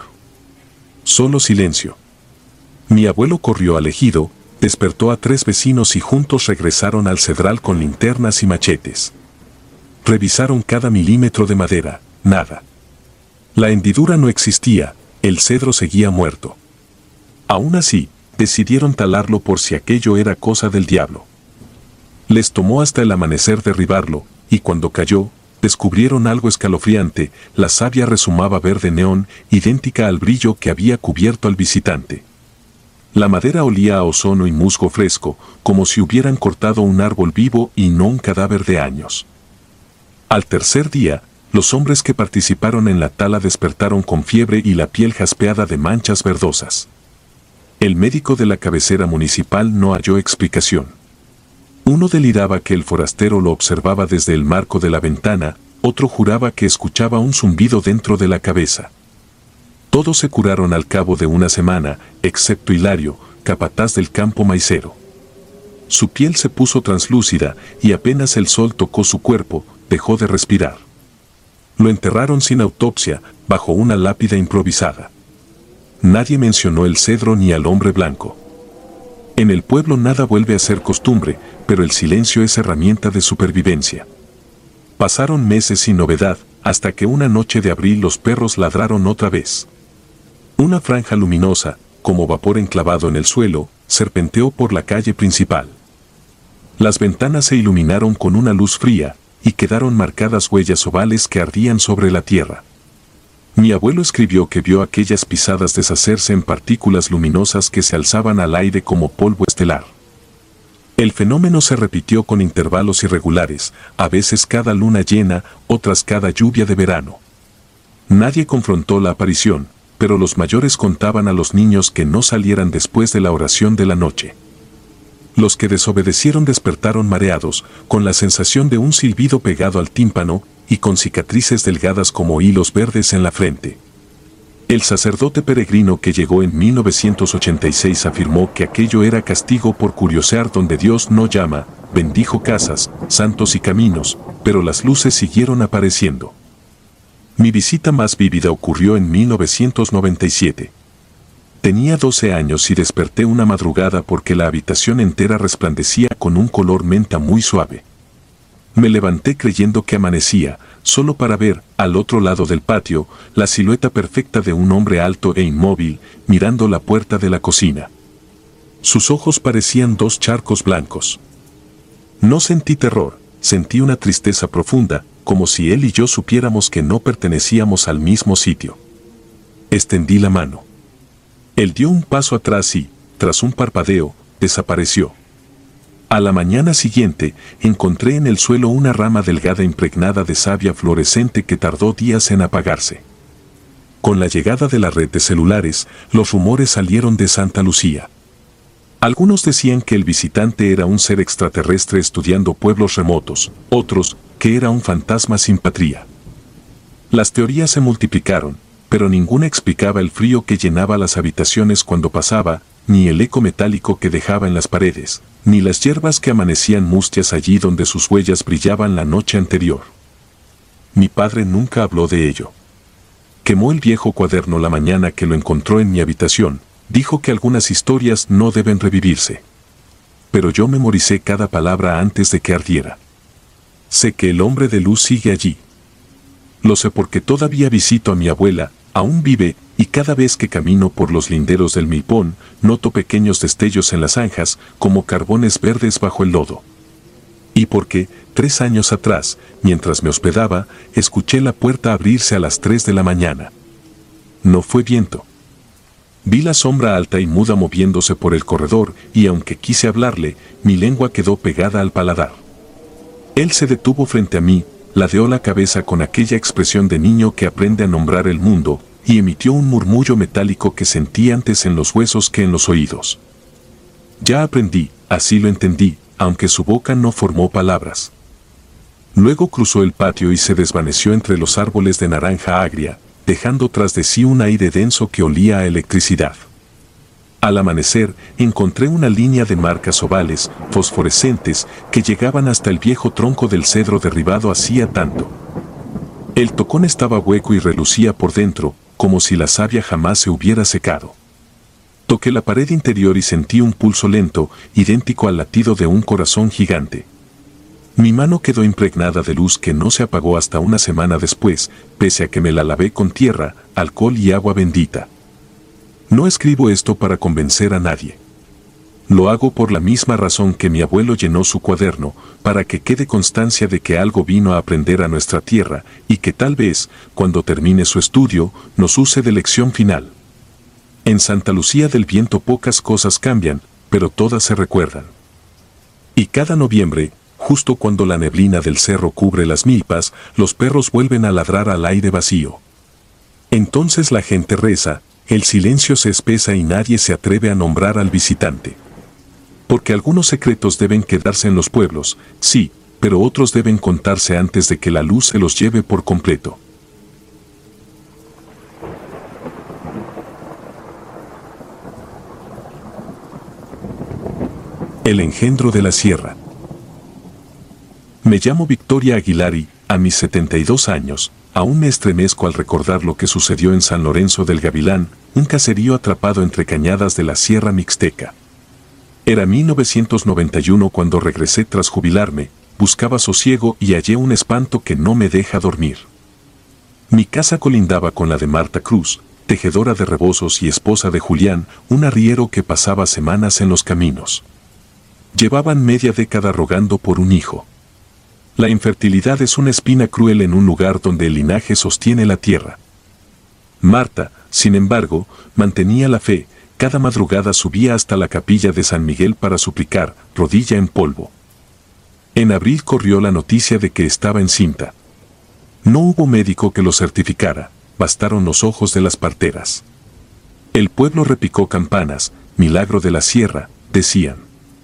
Solo silencio. Mi abuelo corrió al ejido, despertó a 3 vecinos y juntos regresaron al cedral con linternas y machetes. Revisaron cada milímetro de madera, nada. La hendidura no existía, el cedro seguía muerto. Aún así, decidieron talarlo por si aquello era cosa del diablo. Les tomó hasta el amanecer derribarlo, y cuando cayó, descubrieron algo escalofriante, la savia resumaba verde neón, idéntica al brillo que había cubierto al visitante. La madera olía a ozono y musgo fresco, como si hubieran cortado un árbol vivo y no un cadáver de años. Al tercer día, los hombres que participaron en la tala despertaron con fiebre y la piel jaspeada de manchas verdosas. El médico de la cabecera municipal no halló explicación. Uno deliraba que el forastero lo observaba desde el marco de la ventana, otro juraba que escuchaba un zumbido dentro de la cabeza. Todos se curaron al cabo de una semana, excepto Hilario, capataz del campo maicero. Su piel se puso translúcida y apenas el sol tocó su cuerpo, dejó de respirar. Lo enterraron sin autopsia, bajo una lápida improvisada. Nadie mencionó el cedro ni al hombre blanco. En el pueblo nada vuelve a ser costumbre, pero el silencio es herramienta de supervivencia. Pasaron meses sin novedad, hasta que una noche de abril los perros ladraron otra vez. Una franja luminosa, como vapor enclavado en el suelo, serpenteó por la calle principal. Las ventanas se iluminaron con una luz fría, y quedaron marcadas huellas ovales que ardían sobre la tierra. Mi abuelo escribió que vio aquellas pisadas deshacerse en partículas luminosas que se alzaban al aire como polvo estelar. El fenómeno se repitió con intervalos irregulares, a veces cada luna llena, otras cada lluvia de verano. Nadie confrontó la aparición, pero los mayores contaban a los niños que no salieran después de la oración de la noche. Los que desobedecieron despertaron mareados, con la sensación de un silbido pegado al tímpano, y con cicatrices delgadas como hilos verdes en la frente. El sacerdote peregrino que llegó en 1986 afirmó que aquello era castigo por curiosear donde Dios no llama, bendijo casas, santos y caminos, pero las luces siguieron apareciendo. Mi visita más vívida ocurrió en 1997. Tenía 12 años y desperté una madrugada porque la habitación entera resplandecía con un color menta muy suave. Me levanté creyendo que amanecía, solo para ver, al otro lado del patio, la silueta perfecta de un hombre alto e inmóvil, mirando la puerta de la cocina. Sus ojos parecían 2 charcos blancos. No sentí terror, sentí una tristeza profunda, como si él y yo supiéramos que no pertenecíamos al mismo sitio. Extendí la mano. Él dio un paso atrás y, tras un parpadeo, desapareció. A la mañana siguiente, encontré en el suelo una rama delgada impregnada de savia fluorescente que tardó días en apagarse. Con la llegada de la red de celulares, los rumores salieron de Santa Lucía. Algunos decían que el visitante era un ser extraterrestre estudiando pueblos remotos, otros, que era un fantasma sin patria. Las teorías se multiplicaron, pero ninguna explicaba el frío que llenaba las habitaciones cuando pasaba, ni el eco metálico que dejaba en las paredes, ni las hierbas que amanecían mustias allí donde sus huellas brillaban la noche anterior. Mi padre nunca habló de ello. Quemó el viejo cuaderno la mañana que lo encontró en mi habitación, dijo que algunas historias no deben revivirse. Pero yo memoricé cada palabra antes de que ardiera. Sé que el hombre de luz sigue allí. Lo sé porque todavía visito a mi abuela, aún vive, y cada vez que camino por los linderos del Milpón, noto pequeños destellos en las zanjas, como carbones verdes bajo el lodo. Y porque, 3 años atrás, mientras me hospedaba, escuché la puerta abrirse a las 3 de la mañana. No fue viento. Vi la sombra alta y muda moviéndose por el corredor, y aunque quise hablarle, mi lengua quedó pegada al paladar. Él se detuvo frente a mí, ladeó la cabeza con aquella expresión de niño que aprende a nombrar el mundo, y emitió un murmullo metálico que sentí antes en los huesos que en los oídos. Ya aprendí, así lo entendí, aunque su boca no formó palabras. Luego cruzó el patio y se desvaneció entre los árboles de naranja agria, dejando tras de sí un aire denso que olía a electricidad. Al amanecer, encontré una línea de marcas ovales, fosforescentes, que llegaban hasta el viejo tronco del cedro derribado hacía tanto. El tocón estaba hueco y relucía por dentro, como si la savia jamás se hubiera secado. Toqué la pared interior y sentí un pulso lento, idéntico al latido de un corazón gigante. Mi mano quedó impregnada de luz que no se apagó hasta una semana después, pese a que me la lavé con tierra, alcohol y agua bendita. No escribo esto para convencer a nadie. Lo hago por la misma razón que mi abuelo llenó su cuaderno, para que quede constancia de que algo vino a aprender a nuestra tierra, y que tal vez, cuando termine su estudio, nos use de lección final. En Santa Lucía del Viento pocas cosas cambian, pero todas se recuerdan. Y cada noviembre, justo cuando la neblina del cerro cubre las milpas, los perros vuelven a ladrar al aire vacío. Entonces la gente reza, el silencio se espesa y nadie se atreve a nombrar al visitante. Porque algunos secretos deben quedarse en los pueblos, sí, pero otros deben contarse antes de que la luz se los lleve por completo. El engendro de la sierra. Me llamo Victoria Aguilar y, a mis 72 años, aún me estremezco al recordar lo que sucedió en San Lorenzo del Gavilán, un caserío atrapado entre cañadas de la Sierra Mixteca. Era 1991 cuando regresé tras jubilarme, buscaba sosiego y hallé un espanto que no me deja dormir. Mi casa colindaba con la de Marta Cruz, tejedora de rebozos y esposa de Julián, un arriero que pasaba semanas en los caminos. Llevaban media década rogando por un hijo. La infertilidad es una espina cruel en un lugar donde el linaje sostiene la tierra. Marta, sin embargo, mantenía la fe, cada madrugada subía hasta la capilla de San Miguel para suplicar, rodilla en polvo. En abril corrió la noticia de que estaba encinta. No hubo médico que lo certificara, bastaron los ojos de las parteras. El pueblo repicó campanas, milagro de la sierra, decían.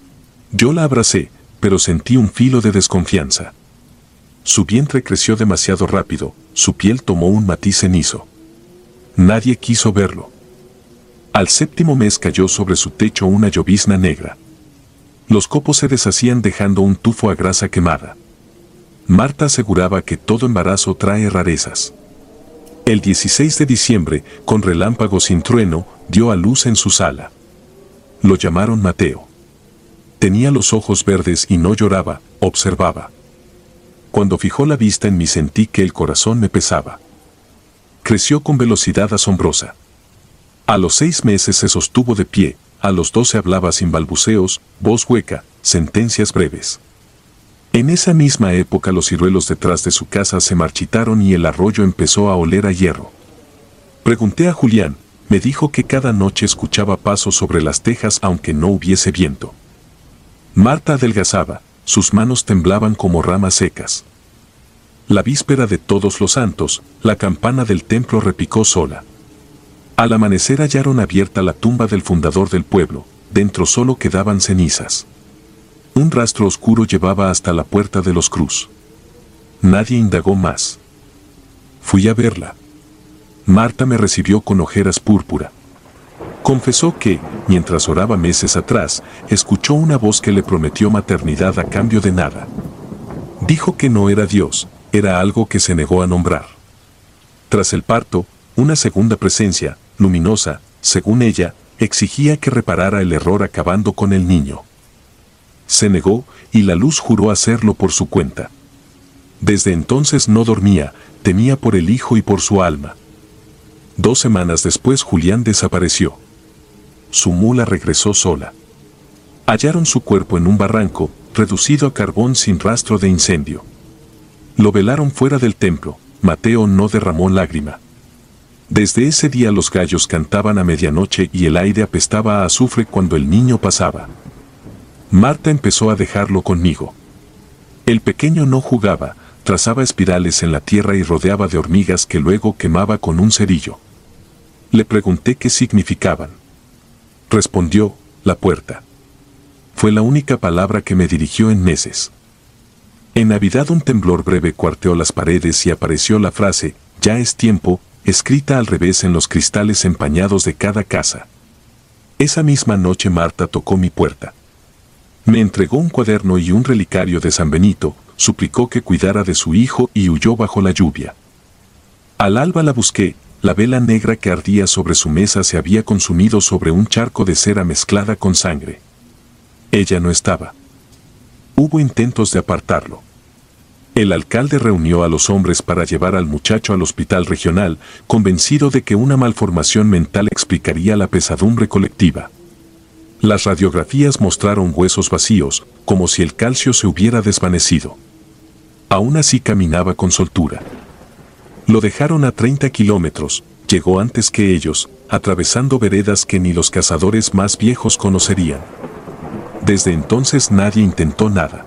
Yo la abracé, pero sentí un filo de desconfianza. Su vientre creció demasiado rápido, su piel tomó un matiz cenizo. Nadie quiso verlo. Al 7º mes cayó sobre su techo una llovizna negra. Los copos se deshacían dejando un tufo a grasa quemada. Marta aseguraba que todo embarazo trae rarezas. El 16 de diciembre, con relámpagos sin trueno, dio a luz en su sala. Lo llamaron Mateo. Tenía los ojos verdes y no lloraba, observaba. Cuando fijó la vista en mí sentí que el corazón me pesaba. Creció con velocidad asombrosa. A los 6 meses se sostuvo de pie, a los 12 hablaba sin balbuceos, voz hueca, sentencias breves. En esa misma época los ciruelos detrás de su casa se marchitaron y el arroyo empezó a oler a hierro. Pregunté a Julián, me dijo que cada noche escuchaba pasos sobre las tejas aunque no hubiese viento. Marta adelgazaba, sus manos temblaban como ramas secas. La víspera de Todos los Santos, la campana del templo repicó sola. Al amanecer hallaron abierta la tumba del fundador del pueblo, dentro solo quedaban cenizas. Un rastro oscuro llevaba hasta la puerta de los Cruz. Nadie indagó más. Fui a verla. Marta me recibió con ojeras púrpura. Confesó que, mientras oraba meses atrás, escuchó una voz que le prometió maternidad a cambio de nada. Dijo que no era Dios, era algo que se negó a nombrar. Tras el parto, una segunda presencia, luminosa, según ella, exigía que reparara el error acabando con el niño. Se negó y la luz juró hacerlo por su cuenta. Desde entonces no dormía, temía por el hijo y por su alma. 2 semanas después Julián desapareció. Su mula regresó sola. Hallaron su cuerpo en un barranco, reducido a carbón sin rastro de incendio. Lo velaron fuera del templo. Mateo no derramó lágrima. Desde ese día los gallos cantaban a medianoche y el aire apestaba a azufre cuando el niño pasaba. Marta empezó a dejarlo conmigo. El pequeño no jugaba, trazaba espirales en la tierra y rodeaba de hormigas que luego quemaba con un cerillo. Le pregunté qué significaban. Respondió, la puerta. Fue la única palabra que me dirigió en meses. En Navidad un temblor breve cuarteó las paredes y apareció la frase, ya es tiempo, escrita al revés en los cristales empañados de cada casa. Esa misma noche Marta tocó mi puerta. Me entregó un cuaderno y un relicario de San Benito, suplicó que cuidara de su hijo y huyó bajo la lluvia. Al alba la busqué, la vela negra que ardía sobre su mesa se había consumido sobre un charco de cera mezclada con sangre. Ella no estaba. Hubo intentos de apartarlo. El alcalde reunió a los hombres para llevar al muchacho al hospital regional, convencido de que una malformación mental explicaría la pesadumbre colectiva. Las radiografías mostraron huesos vacíos, como si el calcio se hubiera desvanecido. Aún así caminaba con soltura. Lo dejaron a 30 kilómetros, llegó antes que ellos, atravesando veredas que ni los cazadores más viejos conocerían. Desde entonces nadie intentó nada.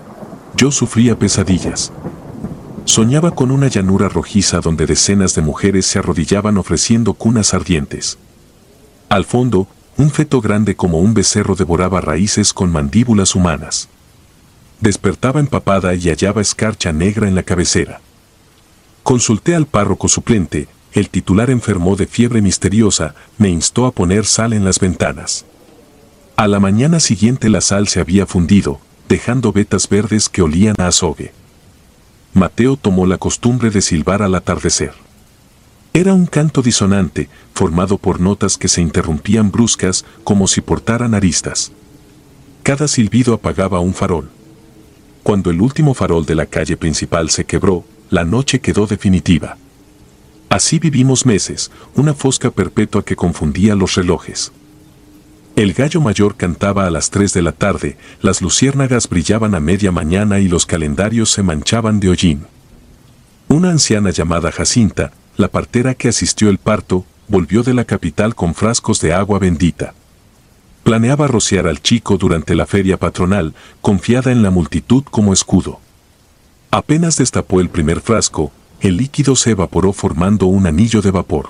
Yo sufría pesadillas. Soñaba con una llanura rojiza donde decenas de mujeres se arrodillaban ofreciendo cunas ardientes. Al fondo, un feto grande como un becerro devoraba raíces con mandíbulas humanas. Despertaba empapada y hallaba escarcha negra en la cabecera. Consulté al párroco suplente, el titular enfermó de fiebre misteriosa, me instó a poner sal en las ventanas. A la mañana siguiente la sal se había fundido, dejando vetas verdes que olían a azogue. Mateo tomó la costumbre de silbar al atardecer. Era un canto disonante, formado por notas que se interrumpían bruscas como si portaran aristas. Cada silbido apagaba un farol. Cuando el último farol de la calle principal se quebró, la noche quedó definitiva. Así vivimos meses, una fosca perpetua que confundía los relojes. El gallo mayor cantaba a las 3 de la tarde, las luciérnagas brillaban a media mañana y los calendarios se manchaban de hollín. Una anciana llamada Jacinta, la partera que asistió el parto, volvió de la capital con frascos de agua bendita. Planeaba rociar al chico durante la feria patronal, confiada en la multitud como escudo. Apenas destapó el primer frasco, el líquido se evaporó formando un anillo de vapor.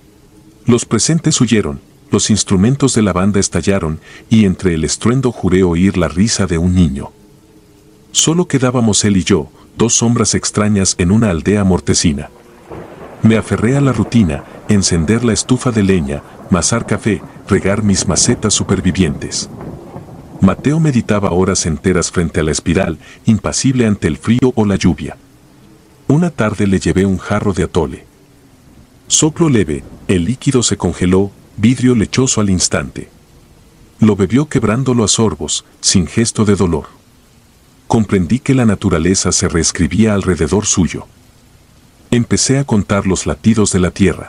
Los presentes huyeron, los instrumentos de la banda estallaron y entre el estruendo juré oír la risa de un niño. Solo quedábamos él y yo, 2 sombras extrañas en una aldea mortecina. Me aferré a la rutina, encender la estufa de leña, masar café, regar mis macetas supervivientes. Mateo meditaba horas enteras frente a la espiral, impasible ante el frío o la lluvia. Una tarde le llevé un jarro de atole. Soplo leve, el líquido se congeló, vidrio lechoso al instante. Lo bebió quebrándolo a sorbos, sin gesto de dolor. Comprendí que la naturaleza se reescribía alrededor suyo. Empecé a contar los latidos de la tierra.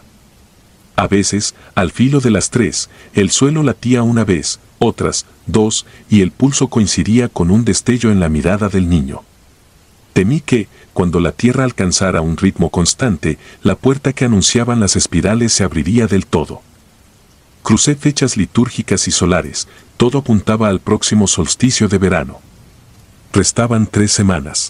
A veces, al filo de las 3, el suelo latía una vez, otras, 2, y el pulso coincidía con un destello en la mirada del niño. Temí que, cuando la tierra alcanzara un ritmo constante, la puerta que anunciaban las espirales se abriría del todo. Crucé fechas litúrgicas y solares, todo apuntaba al próximo solsticio de verano. Restaban 3 semanas.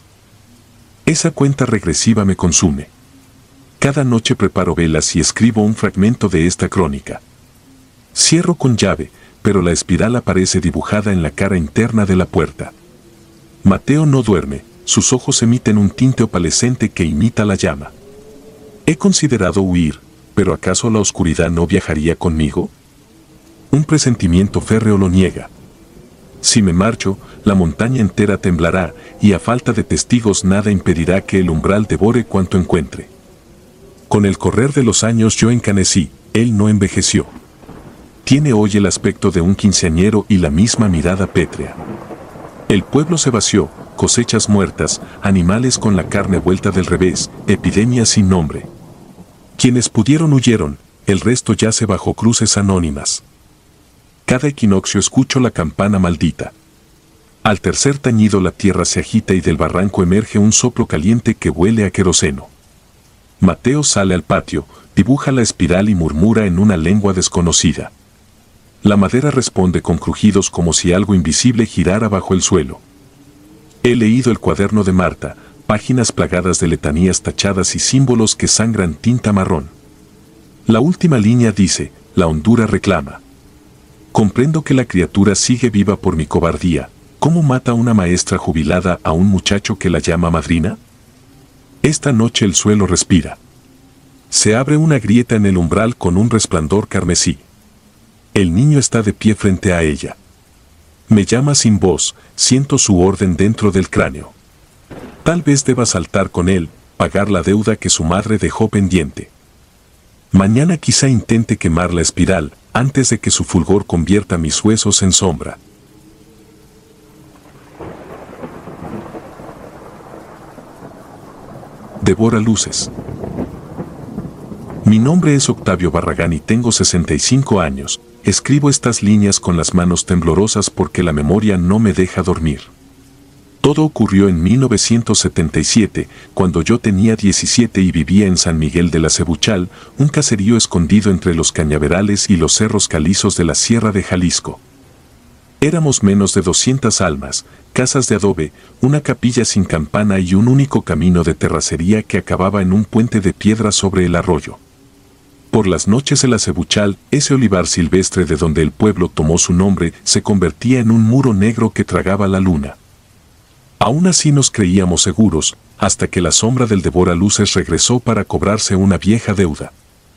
Esa cuenta regresiva me consume. Cada noche preparo velas y escribo un fragmento de esta crónica. Cierro con llave, pero la espiral aparece dibujada en la cara interna de la puerta. Mateo no duerme, sus ojos emiten un tinte opalescente que imita la llama. He considerado huir, pero ¿acaso la oscuridad no viajaría conmigo? Un presentimiento férreo lo niega. Si me marcho, la montaña entera temblará, y a falta de testigos nada impedirá que el umbral devore cuanto encuentre. Con el correr de los años yo encanecí, él no envejeció. Tiene hoy el aspecto de un quinceañero y la misma mirada pétrea. El pueblo se vació, cosechas muertas, animales con la carne vuelta del revés, epidemias sin nombre. Quienes pudieron huyeron, el resto yace bajo cruces anónimas. Cada equinoccio escucho la campana maldita. Al tercer tañido la tierra se agita y del barranco emerge un soplo caliente que huele a queroseno. Mateo sale al patio, dibuja la espiral y murmura en una lengua desconocida. La madera responde con crujidos como si algo invisible girara bajo el suelo. He leído el cuaderno de Marta, páginas plagadas de letanías tachadas y símbolos que sangran tinta marrón. La última línea dice, la hondura reclama. Comprendo que la criatura sigue viva por mi cobardía. ¿Cómo mata una maestra jubilada a un muchacho que la llama madrina? Esta noche el suelo respira. Se abre una grieta en el umbral con un resplandor carmesí. El niño está de pie frente a ella. Me llama sin voz, siento su orden dentro del cráneo. Tal vez deba saltar con él, pagar la deuda que su madre dejó pendiente. Mañana quizá intente quemar la espiral, antes de que su fulgor convierta mis huesos en sombra. Devora luces. Mi nombre es Octavio Barragán y tengo 65 años. Escribo estas líneas con las manos temblorosas porque la memoria no me deja dormir. Todo ocurrió en 1977, cuando yo tenía 17 y vivía en San Miguel de la Cebuchal, un caserío escondido entre los cañaverales y los cerros calizos de la Sierra de Jalisco. Éramos menos de 200 almas, casas de adobe, una capilla sin campana y un único camino de terracería que acababa en un puente de piedra sobre el arroyo. Por las noches el acebuchal, ese olivar silvestre de donde el pueblo tomó su nombre, se convertía en un muro negro que tragaba la luna. Aún así nos creíamos seguros, hasta que la sombra del devoraluces regresó para cobrarse una vieja deuda.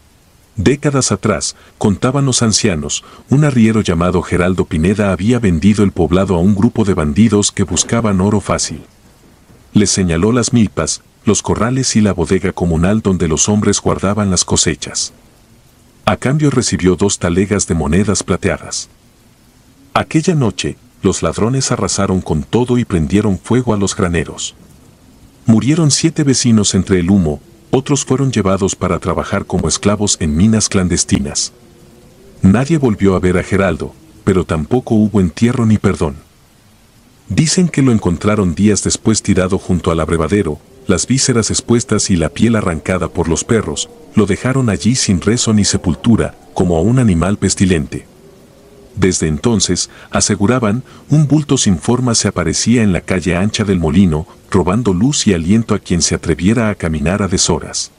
Décadas atrás, contaban los ancianos, un arriero llamado Geraldo Pineda había vendido el poblado a un grupo de bandidos que buscaban oro fácil. Les señaló las milpas, los corrales y la bodega comunal donde los hombres guardaban las cosechas. A cambio recibió 2 talegas de monedas plateadas. Aquella noche, los ladrones arrasaron con todo y prendieron fuego a los graneros. Murieron 7 vecinos entre el humo, otros fueron llevados para trabajar como esclavos en minas clandestinas. Nadie volvió a ver a Geraldo, pero tampoco hubo entierro ni perdón. Dicen que lo encontraron días después tirado junto al abrevadero, las vísceras expuestas y la piel arrancada por los perros, lo dejaron allí sin rezo ni sepultura, como a un animal pestilente. Desde entonces, aseguraban, un bulto sin forma se aparecía en la calle ancha del molino, robando luz y aliento a quien se atreviera a caminar a deshoras.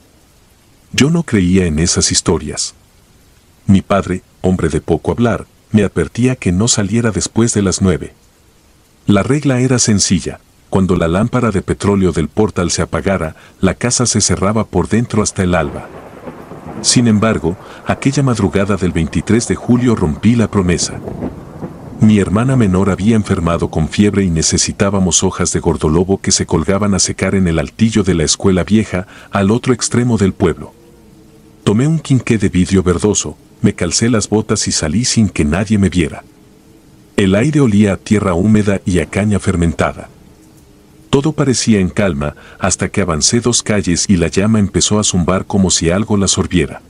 Yo no creía en esas historias. Mi padre, hombre de poco hablar, me advertía que no saliera después de las 9. La regla era sencilla: cuando la lámpara de petróleo del portal se apagara, la casa se cerraba por dentro hasta el alba. Sin embargo, aquella madrugada del 23 de julio rompí la promesa. Mi hermana menor había enfermado con fiebre y necesitábamos hojas de gordolobo que se colgaban a secar en el altillo de la escuela vieja, al otro extremo del pueblo. Tomé un quinqué de vidrio verdoso, me calcé las botas y salí sin que nadie me viera. El aire olía a tierra húmeda y a caña fermentada. Todo parecía en calma, hasta que avancé 2 calles y la llama empezó a zumbar como si algo la sorbiera.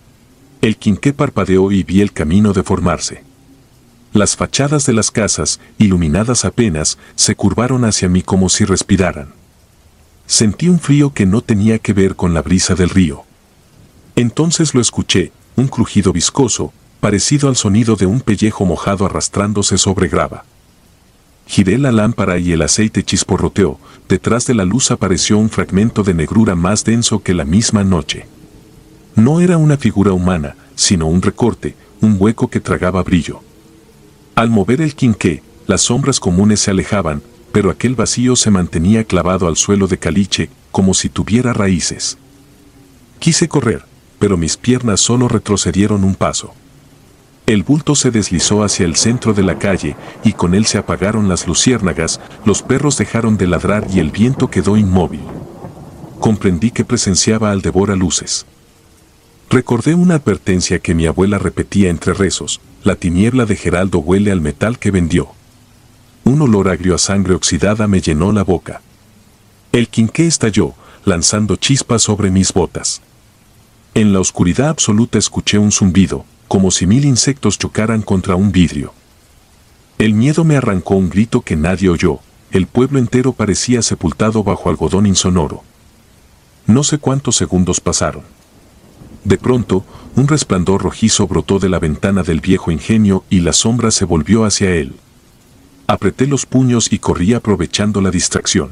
El quinqué parpadeó y vi el camino deformarse. Las fachadas de las casas, iluminadas apenas, se curvaron hacia mí como si respiraran. Sentí un frío que no tenía que ver con la brisa del río. Entonces lo escuché, un crujido viscoso, parecido al sonido de un pellejo mojado arrastrándose sobre grava. Giré la lámpara y el aceite chisporroteó, detrás de la luz apareció un fragmento de negrura más denso que la misma noche. No era una figura humana, sino un recorte, un hueco que tragaba brillo. Al mover el quinqué, las sombras comunes se alejaban, pero aquel vacío se mantenía clavado al suelo de caliche, como si tuviera raíces. Quise correr, pero mis piernas solo retrocedieron un paso. El bulto se deslizó hacia el centro de la calle, y con él se apagaron las luciérnagas, los perros dejaron de ladrar y el viento quedó inmóvil. Comprendí que presenciaba al devoraluces. Recordé una advertencia que mi abuela repetía entre rezos: la tiniebla de Geraldo huele al metal que vendió. Un olor agrio a sangre oxidada me llenó la boca. El quinqué estalló, lanzando chispas sobre mis botas. En la oscuridad absoluta escuché un zumbido, como si 1000 insectos chocaran contra un vidrio. El miedo me arrancó un grito que nadie oyó, el pueblo entero parecía sepultado bajo algodón insonoro. No sé cuántos segundos pasaron. De pronto, un resplandor rojizo brotó de la ventana del viejo ingenio y la sombra se volvió hacia él. Apreté los puños y corrí aprovechando la distracción.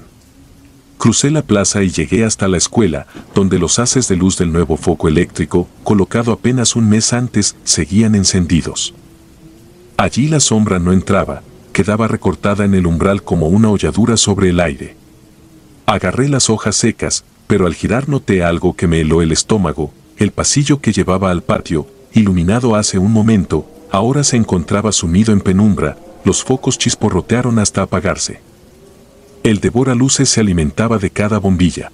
Crucé la plaza y llegué hasta la escuela, donde los haces de luz del nuevo foco eléctrico, colocado apenas un mes antes, seguían encendidos. Allí la sombra no entraba, quedaba recortada en el umbral como una holladura sobre el aire. Agarré las hojas secas, pero al girar noté algo que me heló el estómago. El pasillo que llevaba al patio, iluminado hace un momento, ahora se encontraba sumido en penumbra, los focos chisporrotearon hasta apagarse. El devoraluces se alimentaba de cada bombilla.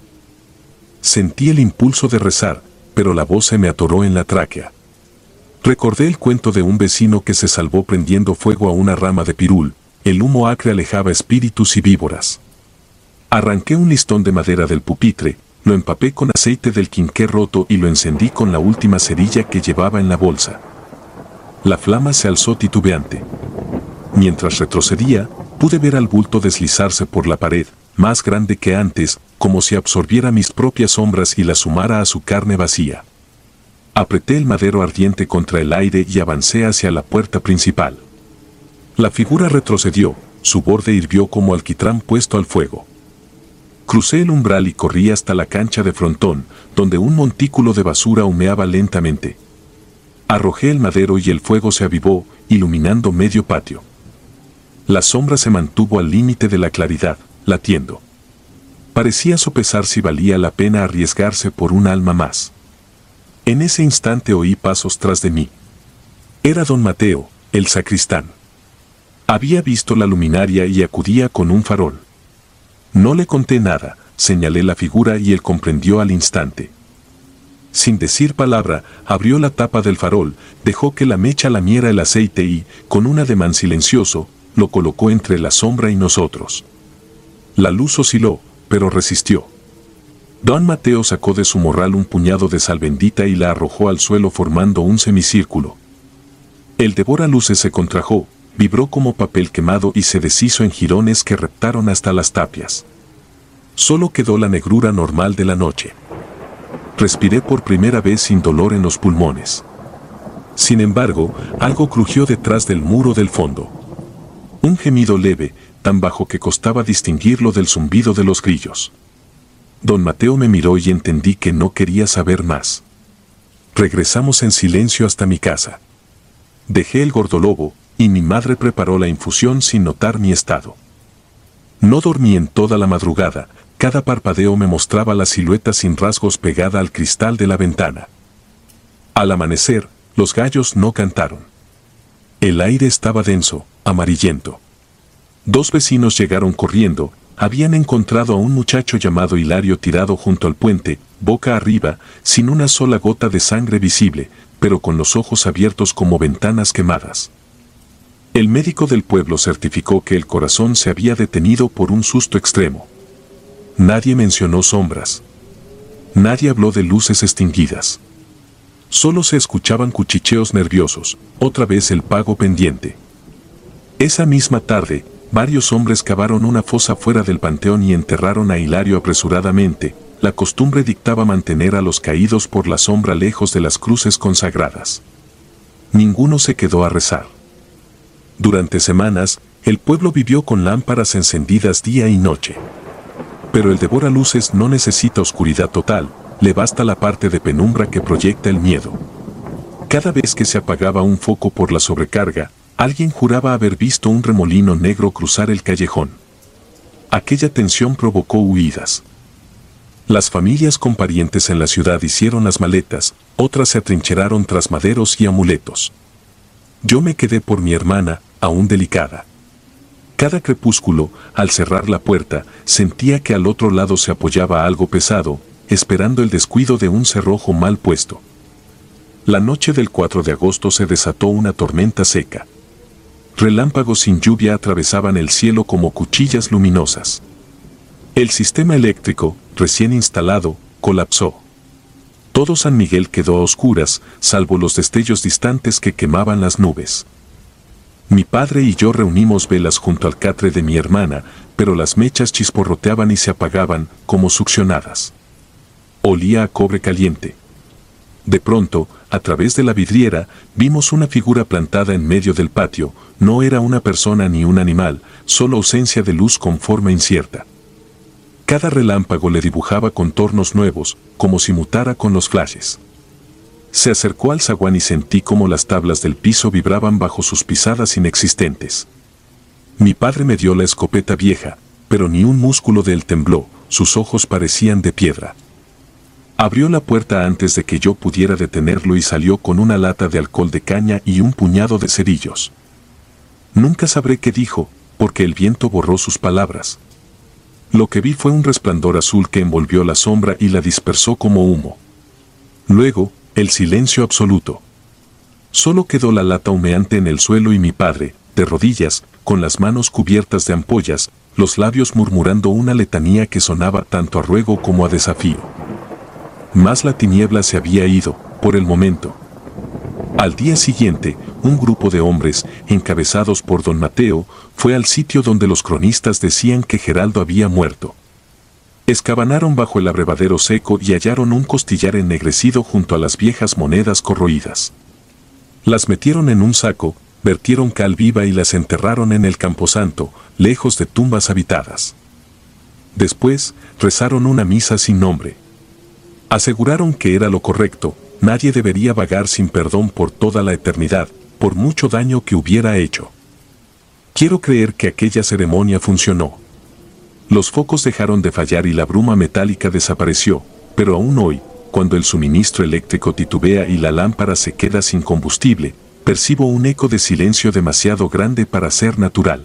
Sentí el impulso de rezar, pero la voz se me atoró en la tráquea. Recordé el cuento de un vecino que se salvó prendiendo fuego a una rama de pirul, el humo acre alejaba espíritus y víboras. Arranqué un listón de madera del pupitre, lo empapé con aceite del quinqué roto y lo encendí con la última cerilla que llevaba en la bolsa. La flama se alzó titubeante. Mientras retrocedía, pude ver al bulto deslizarse por la pared, más grande que antes, como si absorbiera mis propias sombras y las sumara a su carne vacía. Apreté el madero ardiente contra el aire y avancé hacia la puerta principal. La figura retrocedió, su borde hirvió como alquitrán puesto al fuego. Crucé el umbral y corrí hasta la cancha de frontón, donde un montículo de basura humeaba lentamente. Arrojé el madero y el fuego se avivó, iluminando medio patio. La sombra se mantuvo al límite de la claridad, latiendo. Parecía sopesar si valía la pena arriesgarse por un alma más. En ese instante oí pasos tras de mí. Era don Mateo, el sacristán. Había visto la luminaria y acudía con un farol. No le conté nada, señalé la figura y él comprendió al instante. Sin decir palabra, abrió la tapa del farol, dejó que la mecha lamiera el aceite y, con un ademán silencioso, lo colocó entre la sombra y nosotros. La luz osciló, pero resistió. Don Mateo sacó de su morral un puñado de sal bendita y la arrojó al suelo formando un semicírculo. El devoraluces se contrajo, vibró como papel quemado y se deshizo en jirones que reptaron hasta las tapias. Solo quedó la negrura normal de la noche. Respiré por primera vez sin dolor en los pulmones. Sin embargo, algo crujió detrás del muro del fondo. Un gemido leve, tan bajo que costaba distinguirlo del zumbido de los grillos. Don Mateo me miró y entendí que no quería saber más. Regresamos en silencio hasta mi casa. Dejé el gordolobo, y mi madre preparó la infusión sin notar mi estado. No dormí en toda la madrugada, cada parpadeo me mostraba la silueta sin rasgos pegada al cristal de la ventana. Al amanecer, los gallos no cantaron. El aire estaba denso, amarillento. 2 vecinos llegaron corriendo, habían encontrado a un muchacho llamado Hilario tirado junto al puente, boca arriba, sin una sola gota de sangre visible, pero con los ojos abiertos como ventanas quemadas. El médico del pueblo certificó que el corazón se había detenido por un susto extremo. Nadie mencionó sombras. Nadie habló de luces extinguidas. Solo se escuchaban cuchicheos nerviosos, otra vez el pago pendiente. Esa misma tarde, varios hombres cavaron una fosa fuera del panteón y enterraron a Hilario apresuradamente. La costumbre dictaba mantener a los caídos por la sombra lejos de las cruces consagradas. Ninguno se quedó a rezar. Durante semanas, el pueblo vivió con lámparas encendidas día y noche. Pero el devoraluces no necesita oscuridad total, le basta la parte de penumbra que proyecta el miedo. Cada vez que se apagaba un foco por la sobrecarga, alguien juraba haber visto un remolino negro cruzar el callejón. Aquella tensión provocó huidas. Las familias con parientes en la ciudad hicieron las maletas, otras se atrincheraron tras maderos y amuletos. Yo me quedé por mi hermana, aún delicada. Cada crepúsculo, al cerrar la puerta, sentía que al otro lado se apoyaba algo pesado, esperando el descuido de un cerrojo mal puesto. La noche del 4 de agosto se desató una tormenta seca. Relámpagos sin lluvia atravesaban el cielo como cuchillas luminosas. El sistema eléctrico, recién instalado, colapsó. Todo San Miguel quedó a oscuras, salvo los destellos distantes que quemaban las nubes. Mi padre y yo reunimos velas junto al catre de mi hermana, pero las mechas chisporroteaban y se apagaban, como succionadas. Olía a cobre caliente. De pronto, a través de la vidriera, vimos una figura plantada en medio del patio. No era una persona ni un animal, solo ausencia de luz con forma incierta. Cada relámpago le dibujaba contornos nuevos, como si mutara con los flashes. Se acercó al zaguán y sentí como las tablas del piso vibraban bajo sus pisadas inexistentes. Mi padre me dio la escopeta vieja, pero ni un músculo de él tembló, sus ojos parecían de piedra. Abrió la puerta antes de que yo pudiera detenerlo y salió con una lata de alcohol de caña y un puñado de cerillos. Nunca sabré qué dijo, porque el viento borró sus palabras. Lo que vi fue un resplandor azul que envolvió la sombra y la dispersó como humo. Luego, el silencio absoluto. Solo quedó la lata humeante en el suelo y mi padre, de rodillas, con las manos cubiertas de ampollas, los labios murmurando una letanía que sonaba tanto a ruego como a desafío. Mas la tiniebla se había ido, por el momento. Al día siguiente, un grupo de hombres, encabezados por don Mateo, fue al sitio donde los cronistas decían que Geraldo había muerto. Escabanaron bajo el abrevadero seco y hallaron un costillar ennegrecido junto a las viejas monedas corroídas. Las metieron en un saco, vertieron cal viva y las enterraron en el camposanto, lejos de tumbas habitadas. Después, rezaron una misa sin nombre. Aseguraron que era lo correcto, nadie debería vagar sin perdón por toda la eternidad, por mucho daño que hubiera hecho. Quiero creer que aquella ceremonia funcionó. Los focos dejaron de fallar y la bruma metálica desapareció, pero aún hoy, cuando el suministro eléctrico titubea y la lámpara se queda sin combustible, percibo un eco de silencio demasiado grande para ser natural.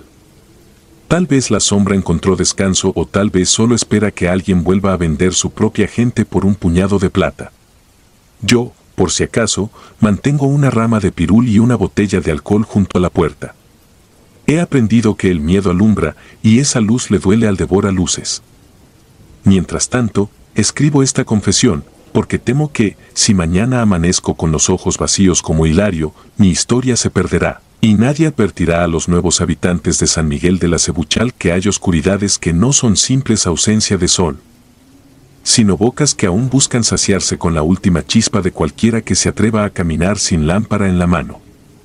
Tal vez la sombra encontró descanso o tal vez solo espera que alguien vuelva a vender su propia gente por un puñado de plata. Yo, por si acaso, mantengo una rama de pirul y una botella de alcohol junto a la puerta. He aprendido que el miedo alumbra y esa luz le duele al devora-luces. Mientras tanto, escribo esta confesión, porque temo que, si mañana amanezco con los ojos vacíos como Hilario, mi historia se perderá, y nadie advertirá a los nuevos habitantes de San Miguel de la Cebuchal que hay oscuridades que no son simples ausencia de sol, sino bocas que aún buscan saciarse con la última chispa de cualquiera que se atreva a caminar sin lámpara en la mano.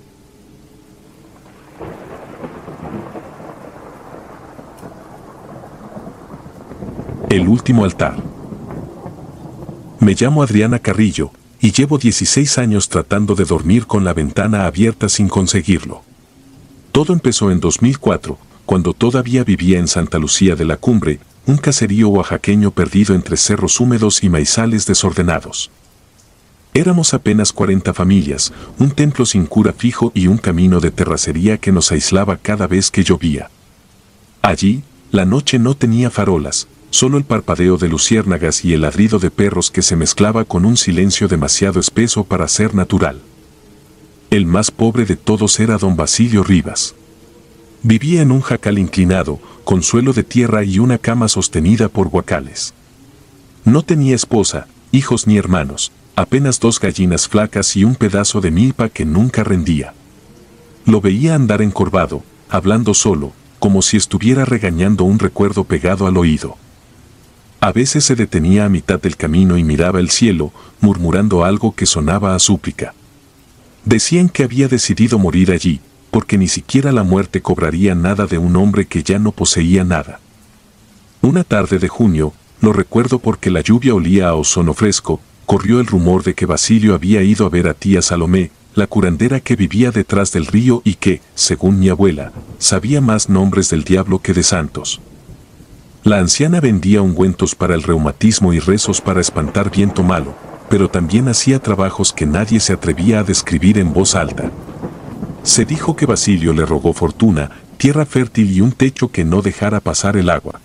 El último altar. Me llamo Adriana Carrillo, y llevo 16 años tratando de dormir con la ventana abierta sin conseguirlo. Todo empezó en 2004, cuando todavía vivía en Santa Lucía de la Cumbre, un caserío oaxaqueño perdido entre cerros húmedos y maizales desordenados. Éramos apenas 40 familias, un templo sin cura fijo y un camino de terracería que nos aislaba cada vez que llovía. Allí, la noche no tenía farolas, solo el parpadeo de luciérnagas y el ladrido de perros que se mezclaba con un silencio demasiado espeso para ser natural. El más pobre de todos era don Basilio Rivas. Vivía en un jacal inclinado, con suelo de tierra y una cama sostenida por guacales. No tenía esposa, hijos ni hermanos, apenas 2 gallinas flacas y un pedazo de milpa que nunca rendía. Lo veía andar encorvado, hablando solo, como si estuviera regañando un recuerdo pegado al oído. A veces se detenía a mitad del camino y miraba el cielo, murmurando algo que sonaba a súplica. Decían que había decidido morir allí, porque ni siquiera la muerte cobraría nada de un hombre que ya no poseía nada. Una tarde de junio, lo recuerdo porque la lluvia olía a ozono fresco, corrió el rumor de que Basilio había ido a ver a tía Salomé, la curandera que vivía detrás del río y que, según mi abuela, sabía más nombres del diablo que de santos. La anciana vendía ungüentos para el reumatismo y rezos para espantar viento malo, pero también hacía trabajos que nadie se atrevía a describir en voz alta. Se dijo que Basilio le rogó fortuna, tierra fértil y un techo que no dejara pasar el agua.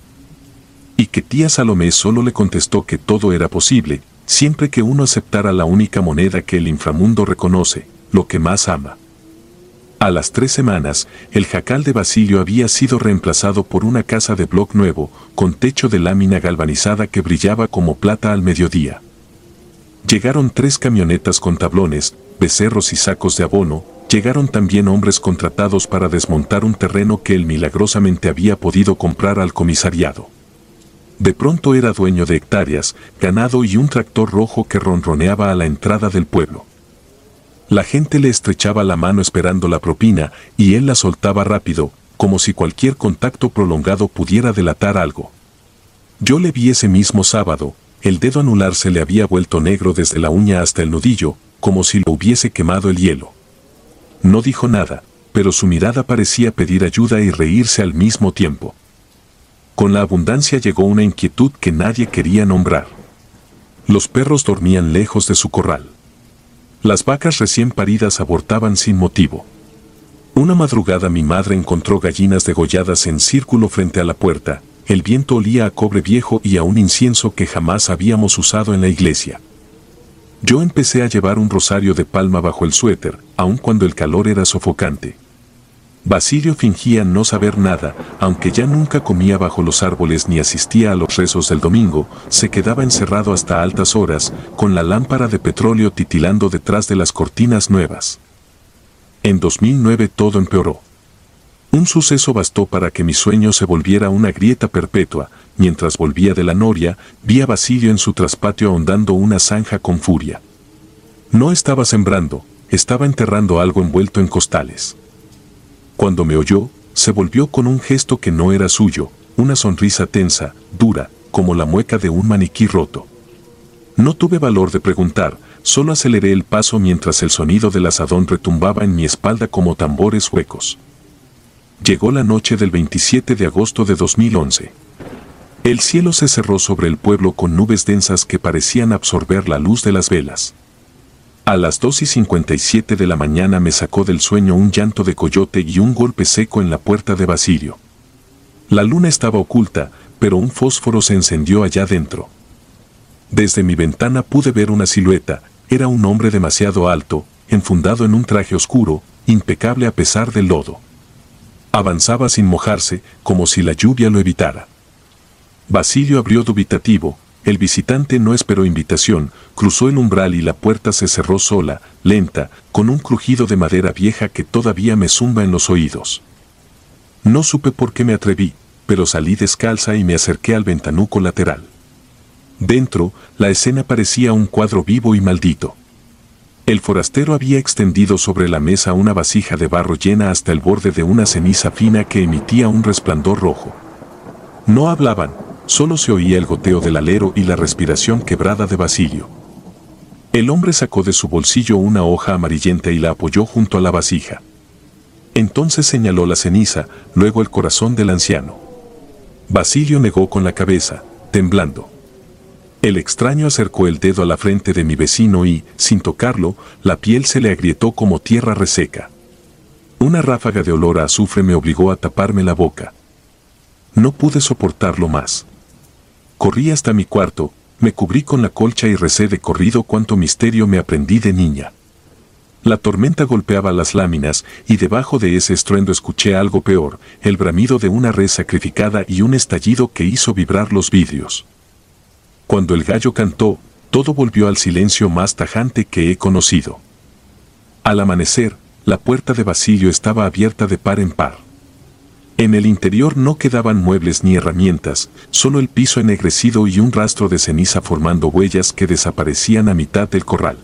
Y que tía Salomé solo le contestó que todo era posible, siempre que uno aceptara la única moneda que el inframundo reconoce, lo que más ama. A las 3 semanas, el jacal de Basilio había sido reemplazado por una casa de bloc nuevo, con techo de lámina galvanizada que brillaba como plata al mediodía. Llegaron 3 camionetas con tablones, becerros y sacos de abono, llegaron también hombres contratados para desmontar un terreno que él milagrosamente había podido comprar al comisariado. De pronto era dueño de hectáreas, ganado y un tractor rojo que ronroneaba a la entrada del pueblo. La gente le estrechaba la mano esperando la propina y él la soltaba rápido, como si cualquier contacto prolongado pudiera delatar algo. Yo le vi ese mismo sábado, el dedo anular se le había vuelto negro desde la uña hasta el nudillo, como si lo hubiese quemado el hielo. No dijo nada, pero su mirada parecía pedir ayuda y reírse al mismo tiempo. Con la abundancia llegó una inquietud que nadie quería nombrar. Los perros dormían lejos de su corral. Las vacas recién paridas abortaban sin motivo. Una madrugada mi madre encontró gallinas degolladas en círculo frente a la puerta, el viento olía a cobre viejo y a un incienso que jamás habíamos usado en la iglesia. Yo empecé a llevar un rosario de palma bajo el suéter, aun cuando el calor era sofocante. Basilio fingía no saber nada, aunque ya nunca comía bajo los árboles ni asistía a los rezos del domingo, se quedaba encerrado hasta altas horas, con la lámpara de petróleo titilando detrás de las cortinas nuevas. En 2009 todo empeoró. Un suceso bastó para que mi sueño se volviera una grieta perpetua. Mientras volvía de la noria, vi a Basilio en su traspatio ahondando una zanja con furia. No estaba sembrando, estaba enterrando algo envuelto en costales. Cuando me oyó, se volvió con un gesto que no era suyo, una sonrisa tensa, dura, como la mueca de un maniquí roto. No tuve valor de preguntar, solo aceleré el paso mientras el sonido del asadón retumbaba en mi espalda como tambores huecos. Llegó la noche del 27 de agosto de 2011. El cielo se cerró sobre el pueblo con nubes densas que parecían absorber la luz de las velas. A las 2:57 de la mañana me sacó del sueño un llanto de coyote y un golpe seco en la puerta de Basilio. La luna estaba oculta, pero un fósforo se encendió allá dentro. Desde mi ventana pude ver una silueta, era un hombre demasiado alto, enfundado en un traje oscuro, impecable a pesar del lodo. Avanzaba sin mojarse, como si la lluvia lo evitara. Basilio abrió dubitativo. El visitante no esperó invitación, cruzó el umbral y la puerta se cerró sola, lenta, con un crujido de madera vieja que todavía me zumba en los oídos. No supe por qué me atreví, pero salí descalza y me acerqué al ventanuco lateral. Dentro, la escena parecía un cuadro vivo y maldito. El forastero había extendido sobre la mesa una vasija de barro llena hasta el borde de una ceniza fina que emitía un resplandor rojo. No hablaban. Solo se oía el goteo del alero y la respiración quebrada de Basilio. El hombre sacó de su bolsillo una hoja amarillenta y la apoyó junto a la vasija. Entonces señaló la ceniza, luego el corazón del anciano. Basilio negó con la cabeza, temblando. El extraño acercó el dedo a la frente de mi vecino y, sin tocarlo, la piel se le agrietó como tierra reseca. Una ráfaga de olor a azufre me obligó a taparme la boca. No pude soportarlo más. Corrí hasta mi cuarto, me cubrí con la colcha y recé de corrido cuánto misterio me aprendí de niña. La tormenta golpeaba las láminas y debajo de ese estruendo escuché algo peor, el bramido de una res sacrificada y un estallido que hizo vibrar los vidrios. Cuando el gallo cantó, todo volvió al silencio más tajante que he conocido. Al amanecer, la puerta de Basilio estaba abierta de par en par. En el interior no quedaban muebles ni herramientas, solo el piso ennegrecido y un rastro de ceniza formando huellas que desaparecían a mitad del corral.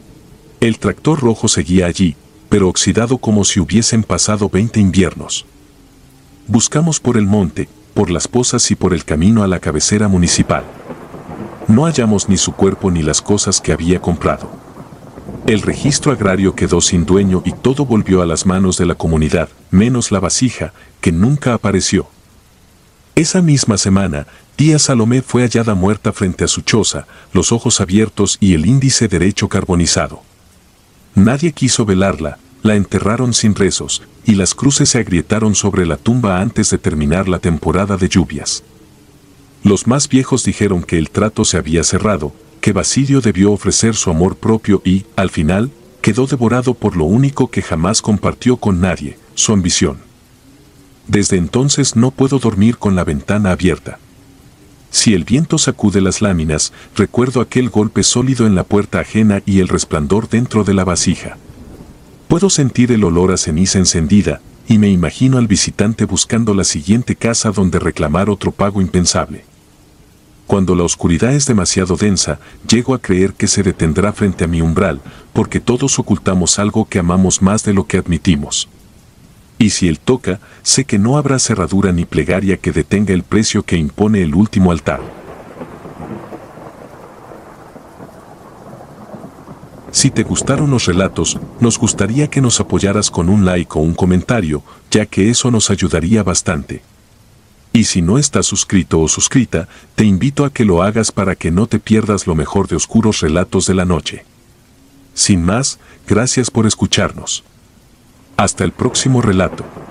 El tractor rojo seguía allí, pero oxidado como si hubiesen pasado 20 inviernos. Buscamos por el monte, por las pozas y por el camino a la cabecera municipal. No hallamos ni su cuerpo ni las cosas que había comprado. El registro agrario quedó sin dueño y todo volvió a las manos de la comunidad, menos la vasija, que nunca apareció. Esa misma semana, tía Salomé fue hallada muerta frente a su choza, los ojos abiertos y el índice derecho carbonizado. Nadie quiso velarla, la enterraron sin rezos, y las cruces se agrietaron sobre la tumba antes de terminar la temporada de lluvias. Los más viejos dijeron que el trato se había cerrado, que Basilio debió ofrecer su amor propio y, al final, quedó devorado por lo único que jamás compartió con nadie, su ambición. Desde entonces no puedo dormir con la ventana abierta. Si el viento sacude las láminas, recuerdo aquel golpe sólido en la puerta ajena y el resplandor dentro de la vasija. Puedo sentir el olor a ceniza encendida, y me imagino al visitante buscando la siguiente casa donde reclamar otro pago impensable. Cuando la oscuridad es demasiado densa, llego a creer que se detendrá frente a mi umbral, porque todos ocultamos algo que amamos más de lo que admitimos. Y si él toca, sé que no habrá cerradura ni plegaria que detenga el precio que impone el último altar. Si te gustaron los relatos, nos gustaría que nos apoyaras con un like o un comentario, ya que eso nos ayudaría bastante. Y si no estás suscrito o suscrita, te invito a que lo hagas para que no te pierdas lo mejor de Oscuros Relatos de la Noche. Sin más, gracias por escucharnos. Hasta el próximo relato.